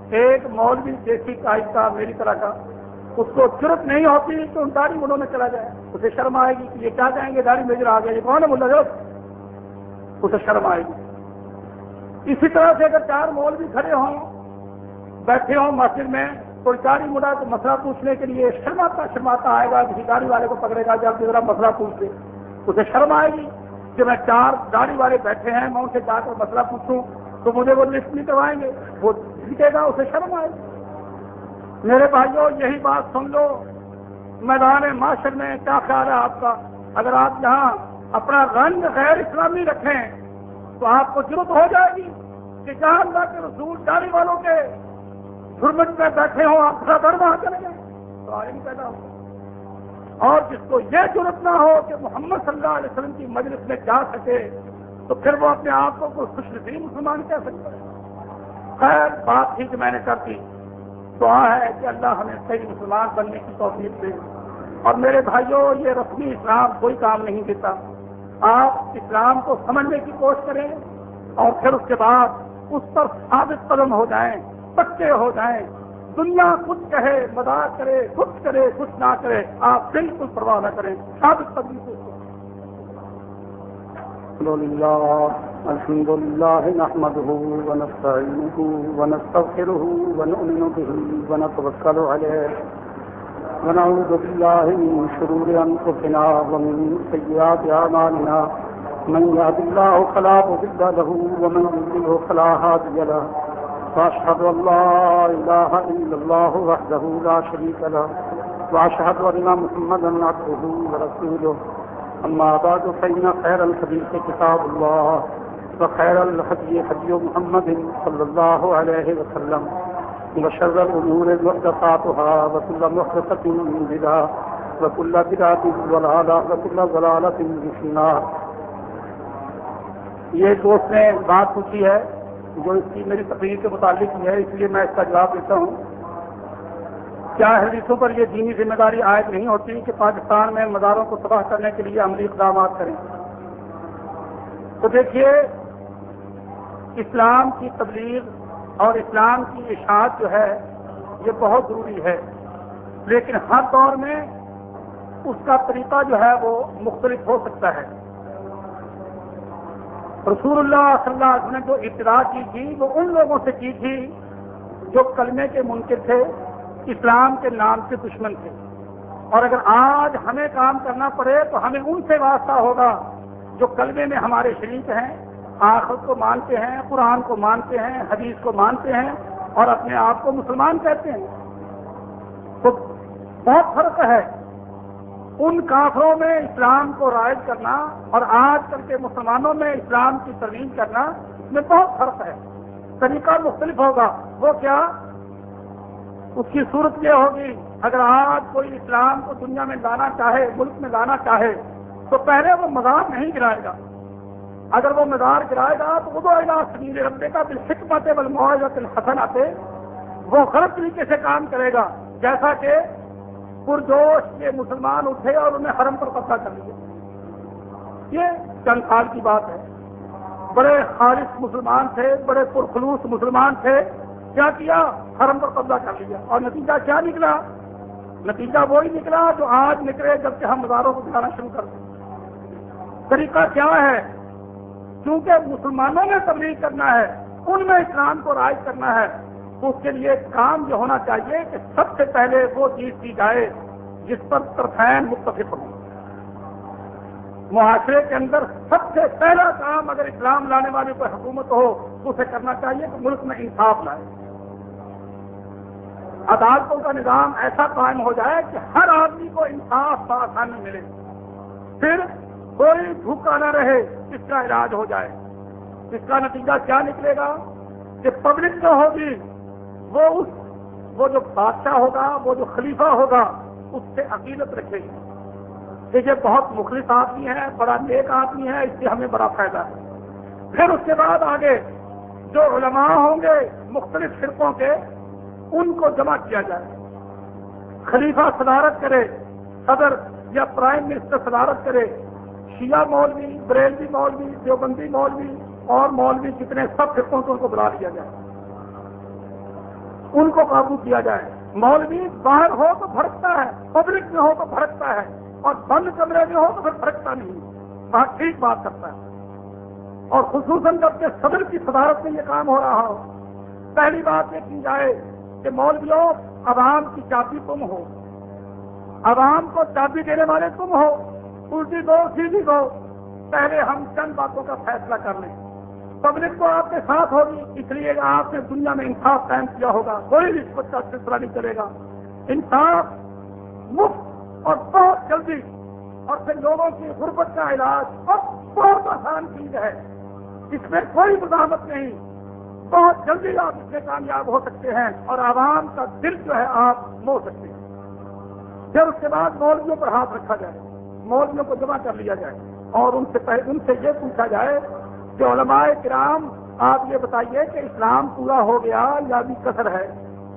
ایک مولوی دیسی قائد کا میری طرح کا اس کو جرت نہیں ہوتی کہ ان داڑھی مڈوں میں چلا جائے، اسے شرم آئے گی کہ یہ کیا کہیں گے داڑھی میجر آ گیا، یہ کون ہے ملا جو، اسے شرم آئے گی۔ اسی طرح سے اگر چار مولوی کھڑے ہوں بیٹھے ہوں مسجد میں، کوئی داڑھی مڈا کو مسئلہ پوچھنے کے لیے شرماتا شرماتا آئے گا، کسی داڑھی والے کو پکڑے گا جب ذرا مسئلہ پوچھ لے، اسے شرم آئے گی کہ میں چار داڑھی والے بیٹھے ہیں میں ان سے جا کر مسئلہ پوچھوں تو مجھے وہ لسٹ نہیں کروائیں گے، وہ جیتے گا، اسے شرم آئے گی۔ میرے بھائیوں یہی بات سن لو، میدان معاشر میں کیا خیال ہے آپ کا؟ اگر آپ یہاں اپنا رنگ غیر اسلامی رکھیں تو آپ کو ضرورت ہو جائے گی کہ جہاں اللہ کے رسول داڑھی والوں کے حرمت میں بیٹھے ہوں آپ کا در وہاں چلے جائیں تو آئے نہیں پیدا ہوگا۔ اور جس کو یہ ضرورت نہ ہو کہ محمد صلی اللہ علیہ وسلم کی مجلس میں جا سکے تو پھر وہ اپنے آپ کو کوئی خوش نصیب مسلمان کہہ سکتا ہے۔ خیر بات ہی کہ میں نے کر دی، دعا ہے کہ اللہ ہمیں صحیح مسلمان بننے کی توفیق دے۔ اور میرے بھائیوں یہ رسمی اسلام کوئی کام نہیں دیتا، آپ اسلام کو سمجھنے کی کوشش کریں اور پھر اس کے بعد اس پر ثابت قدم ہو جائیں، پکے ہو جائیں۔ دنیا کچھ کہے، مذاق کرے، کچھ کرے، کچھ نہ کرے، آپ بالکل پرواہ نہ کریں، ثابت قدمی سے الحمد لله نحمده ونستعينه ونستغفره ونؤمن به ونتوكل عليه ونعوذ بالله من شرور أنفسنا ومن سيئات أعمالنا من يهد الله فلا مضل له ومن يضلل فلا هادي له وأشهد أن لا إله إلا الله وحده لا شريك له وأشهد أن محمدا عبده ورسوله أما بعد فإن خير الحديث كتاب الله وخير الهدي هدي محمد صلى الله عليه وسلم وشر الأمور محدثاتها وكل محدثة بدعة وكل بدعة ضلالة وكل ضلالة في النار۔ یہ دوست نے بات پوچھی ہے جو اس کی میری تقریر کے متعلق ہی ہے، اس لیے میں اس کا جواب دیتا ہوں۔ کیا حدیثوں پر یہ دینی ذمہ داری عائد نہیں ہوتی کہ پاکستان میں مزاروں کو تباہ کرنے کے لیے عملی اقدامات کریں؟ تو دیکھیے اسلام کی تبلیغ اور اسلام کی اشاعت جو ہے یہ بہت ضروری ہے، لیکن ہر دور میں اس کا طریقہ جو ہے وہ مختلف ہو سکتا ہے۔ رسول اللہ صلی اللہ علیہ وسلم نے جو ابتدا کی تھی وہ ان لوگوں سے کی تھی جو کلمے کے منکر تھے، اسلام کے نام سے دشمن تھے، اور اگر آج ہمیں کام کرنا پڑے تو ہمیں ان سے واسطہ ہوگا جو کلمے میں ہمارے شریک ہیں، آخرت کو مانتے ہیں، قرآن کو مانتے ہیں، حدیث کو مانتے ہیں اور اپنے آپ کو مسلمان کہتے ہیں۔ تو بہت فرق ہے ان کافروں میں اسلام کو رائج کرنا اور آج کل کے مسلمانوں میں اسلام کی ترویج کرنا، اس میں بہت فرق ہے، طریقہ مختلف ہوگا۔ وہ کیا؟ اس کی صورت یہ ہوگی اگر آج کوئی اسلام کو دنیا میں لانا چاہے، ملک میں لانا چاہے تو پہلے وہ مزار نہیں گرائے گا۔ اگر وہ مزار گرائے گا تو ادعو الی سبیل ربک بالحکمت والموعظۃ الحسنۃ، وہ غلط طریقے سے کام کرے گا، جیسا کہ پرجوش یہ مسلمان اٹھے اور انہیں حرم پر قبضہ کر لیا۔ یہ چند سال کی بات ہے، بڑے خالص مسلمان تھے، بڑے پرخلوص مسلمان تھے، کیا کیا؟ حرم پر قبضہ کر لیا، اور نتیجہ کیا نکلا؟ نتیجہ وہی نکلا جو آج نکلے جبکہ ہم مزاروں کو دکھانا شروع کر دیں۔ طریقہ کیا ہے؟ کیونکہ مسلمانوں میں تبلیغ کرنا ہے، ان میں اسلام کو رائج کرنا ہے، تو اس کے لیے کام یہ ہونا چاہیے کہ سب سے پہلے وہ چیز کی جائے جس پر طرفین متفق ہوں۔ معاشرے کے اندر سب سے پہلا کام اگر اسلام لانے والی کوئی حکومت ہو تو اسے کرنا چاہیے کہ ملک میں انصاف لائے، عدالتوں کا نظام ایسا قائم ہو جائے کہ ہر آدمی کو انصاف بآسانی ملے، پھر کوئی بھوکا نہ رہے، اس کا علاج ہو جائے۔ اس کا نتیجہ کیا نکلے گا کہ پبلک جو ہوگی وہ اس وہ جو بادشاہ ہوگا، وہ جو خلیفہ ہوگا، اس سے عقیدت رکھے گی کہ یہ بہت مخلص آدمی ہے، بڑا نیک آدمی ہے، اس سے ہمیں بڑا فائدہ ہے۔ پھر اس کے بعد آگے جو علماء ہوں گے مختلف فرقوں کے، ان کو جمع کیا جائے، خلیفہ صدارت کرے، صدر یا پرائم منسٹر صدارت کرے، شیعہ مولوی، بریلوی مولوی، دیوبندی مولوی اور مولوی جتنے سب فرقوں کو ان کو بلا لیا جائے۔ ان کو قابو کیا جائے. مولوی باہر ہو تو بھڑکتا ہے، پبلک میں ہو تو بھڑکتا ہے، اور بند کمرے میں ہو تو پھر بھڑکتا نہیں، بات ٹھیک بات کرتا ہے. اور خصوصاً جب کہ صدر کی صدارت میں یہ کام ہو رہا ہو، پہلی بات یہ کی جائے کہ مولویوں عوام کی چابی تم ہو، عوام کو چابی دینے والے تم ہو، الٹی دو سیدھی دو. پہلے ہم چند باتوں کا فیصلہ کر لیں. پبلک کو آپ کے ساتھ ہوگی، اس لیے آپ نے دنیا میں انصاف قائم کیا ہوگا، کوئی رشوت کا سلسلہ نہیں چلے گا. انصاف مفت اور بہت جلدی، اور پھر لوگوں کی غربت کا علاج اور بہت آسان چیز ہے، اس میں کوئی مزاحمت نہیں. بہت جلدی آپ اس میں کامیاب ہو سکتے ہیں اور عوام کا دل جو ہے آپ مو سکتے ہیں. پھر اس کے بعد مولویوں پر ہاتھ رکھا جائے، مولویوں کو جمع کر لیا جائے اور ان سے پہلے ان سے یہ پوچھا جائے کہ علماء کرام آپ یہ بتائیے کہ اسلام پورا ہو گیا یا بھی کثر ہے.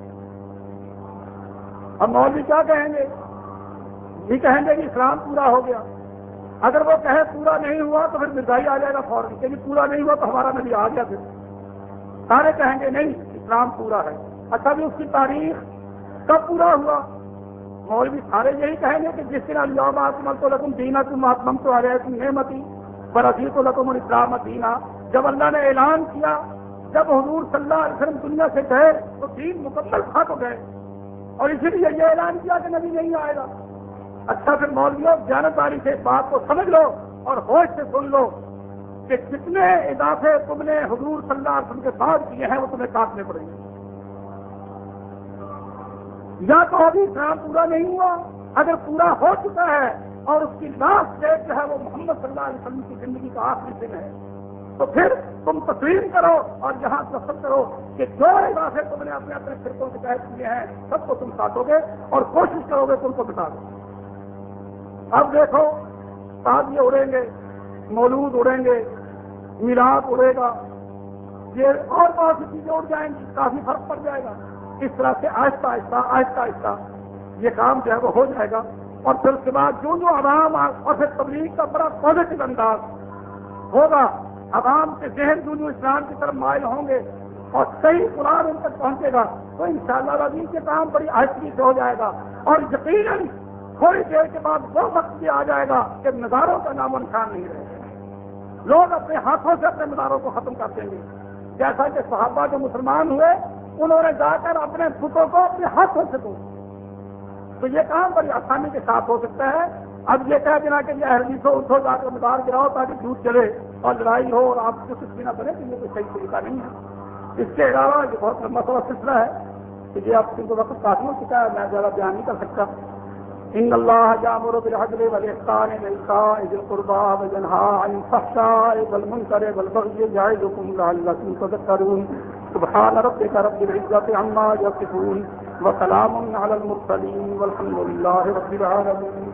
اب مولوی کیا کہیں گے؟ یہ کہیں گے کہ اسلام پورا ہو گیا. اگر وہ کہے پورا نہیں ہوا تو پھر مرزائی آ جائے گا فوراً کہ پورا نہیں ہوا تو ہمارا نبی آ گیا. پھر سارے کہیں گے نہیں اسلام پورا ہے. اچھا بھی اس کی تاریخ کب پورا ہوا؟ مولوی سارے یہی کہیں گے کہ جس دن اليوم اکملت لکم دینکم واتممت علیکم نعمتی ورضیت لکم الاسلام دینا، جب اللہ نے اعلان کیا، جب حضور صلی اللہ علیہ وسلم دنیا سے گئے تو دین مکمل تھا تو گئے، اور اسی لیے یہ اعلان کیا کہ نبی نہیں آئے گا. اچھا پھر مولویوں جانبداری سے اس بات کو سمجھ لو اور ہوش سے سن لو کہ جتنے اضافے تم نے حضور صلی اللہ علیہ وسلم کے بعد کیے ہیں وہ تمہیں کاٹنے پڑیں گے. یا تو ابھی اسلام پورا نہیں ہوا، اگر پورا ہو چکا ہے اور اس کی لاسٹ ڈیٹ جو ہے وہ محمد صلی اللہ علیہ وسلم کی زندگی کا آخری دن ہے، تو پھر تم تسلیم کرو اور یہاں تصور کرو کہ جو اضافے تم نے اپنے اپنے فرقوں کے تحت کیے ہیں سب کو تم کاٹو گے اور کوشش کرو گے تم کو بتا دو. اب دیکھو تازیے اڑیں گے، مولود اڑیں گے، میلاد اڑے گا، یہ اور بہت سی چیزیں اڑ جائیں گی، کافی فرق پڑ جائے گا. اس طرح سے آہستہ آہستہ آہستہ آہستہ یہ کام جو ہے وہ ہو جائے گا. اور پھر اس کے بعد جو جو عوام اور پھر تبلیغ کا بڑا پازیٹو انداز ہوگا، عوام کے ذہن جو جو اسلام کی طرف مائل ہوں گے اور صحیح قرآن ان تک پہنچے گا تو انشاءاللہ العزیز یہ کام بڑی آہستگی سے ہو جائے گا. اور یقیناً تھوڑی دیر کے بعد وہ وقت بھی آ جائے گا کہ مزاروں کا نام و نشان نہیں رہے گا. لوگ اپنے ہاتھوں سے اپنے مزاروں کو ختم کر دیں گے، جیسا کہ صحابہ جو مسلمان ہوئے انہوں نے جا کر اپنے بتوں کو اپنے ہاتھوں سے توڑا. تو یہ کام بڑی آسانی کے ساتھ ہو سکتا ہے. اب یہ کہہ دینا کہ یہ حدیثوں اٹھو جا کر مدار گراؤ تاکہ دودھ چلے اور لڑائی ہو اور آپ کو کچھ بھی نہ بنے تو یہ کوئی صحیح طریقہ نہیں ہے. اس کے علاوہ یہ بہت لمبا سوا سلسلہ ہے کہ یہ آپ کو وقت کافی ہو چکا ہے، میں زیادہ بیان نہیں کر سکتا. ان اللہ یامر بالعدل والاحسان وایتاء ذی القربى وینھا عن الفحشاء والمنکر والبغی یعظکم لعلکم تذکرون. سبحان ربک رب العزة عما یصفون وسلام علی المرسلین والحمد للہ رب العالمین.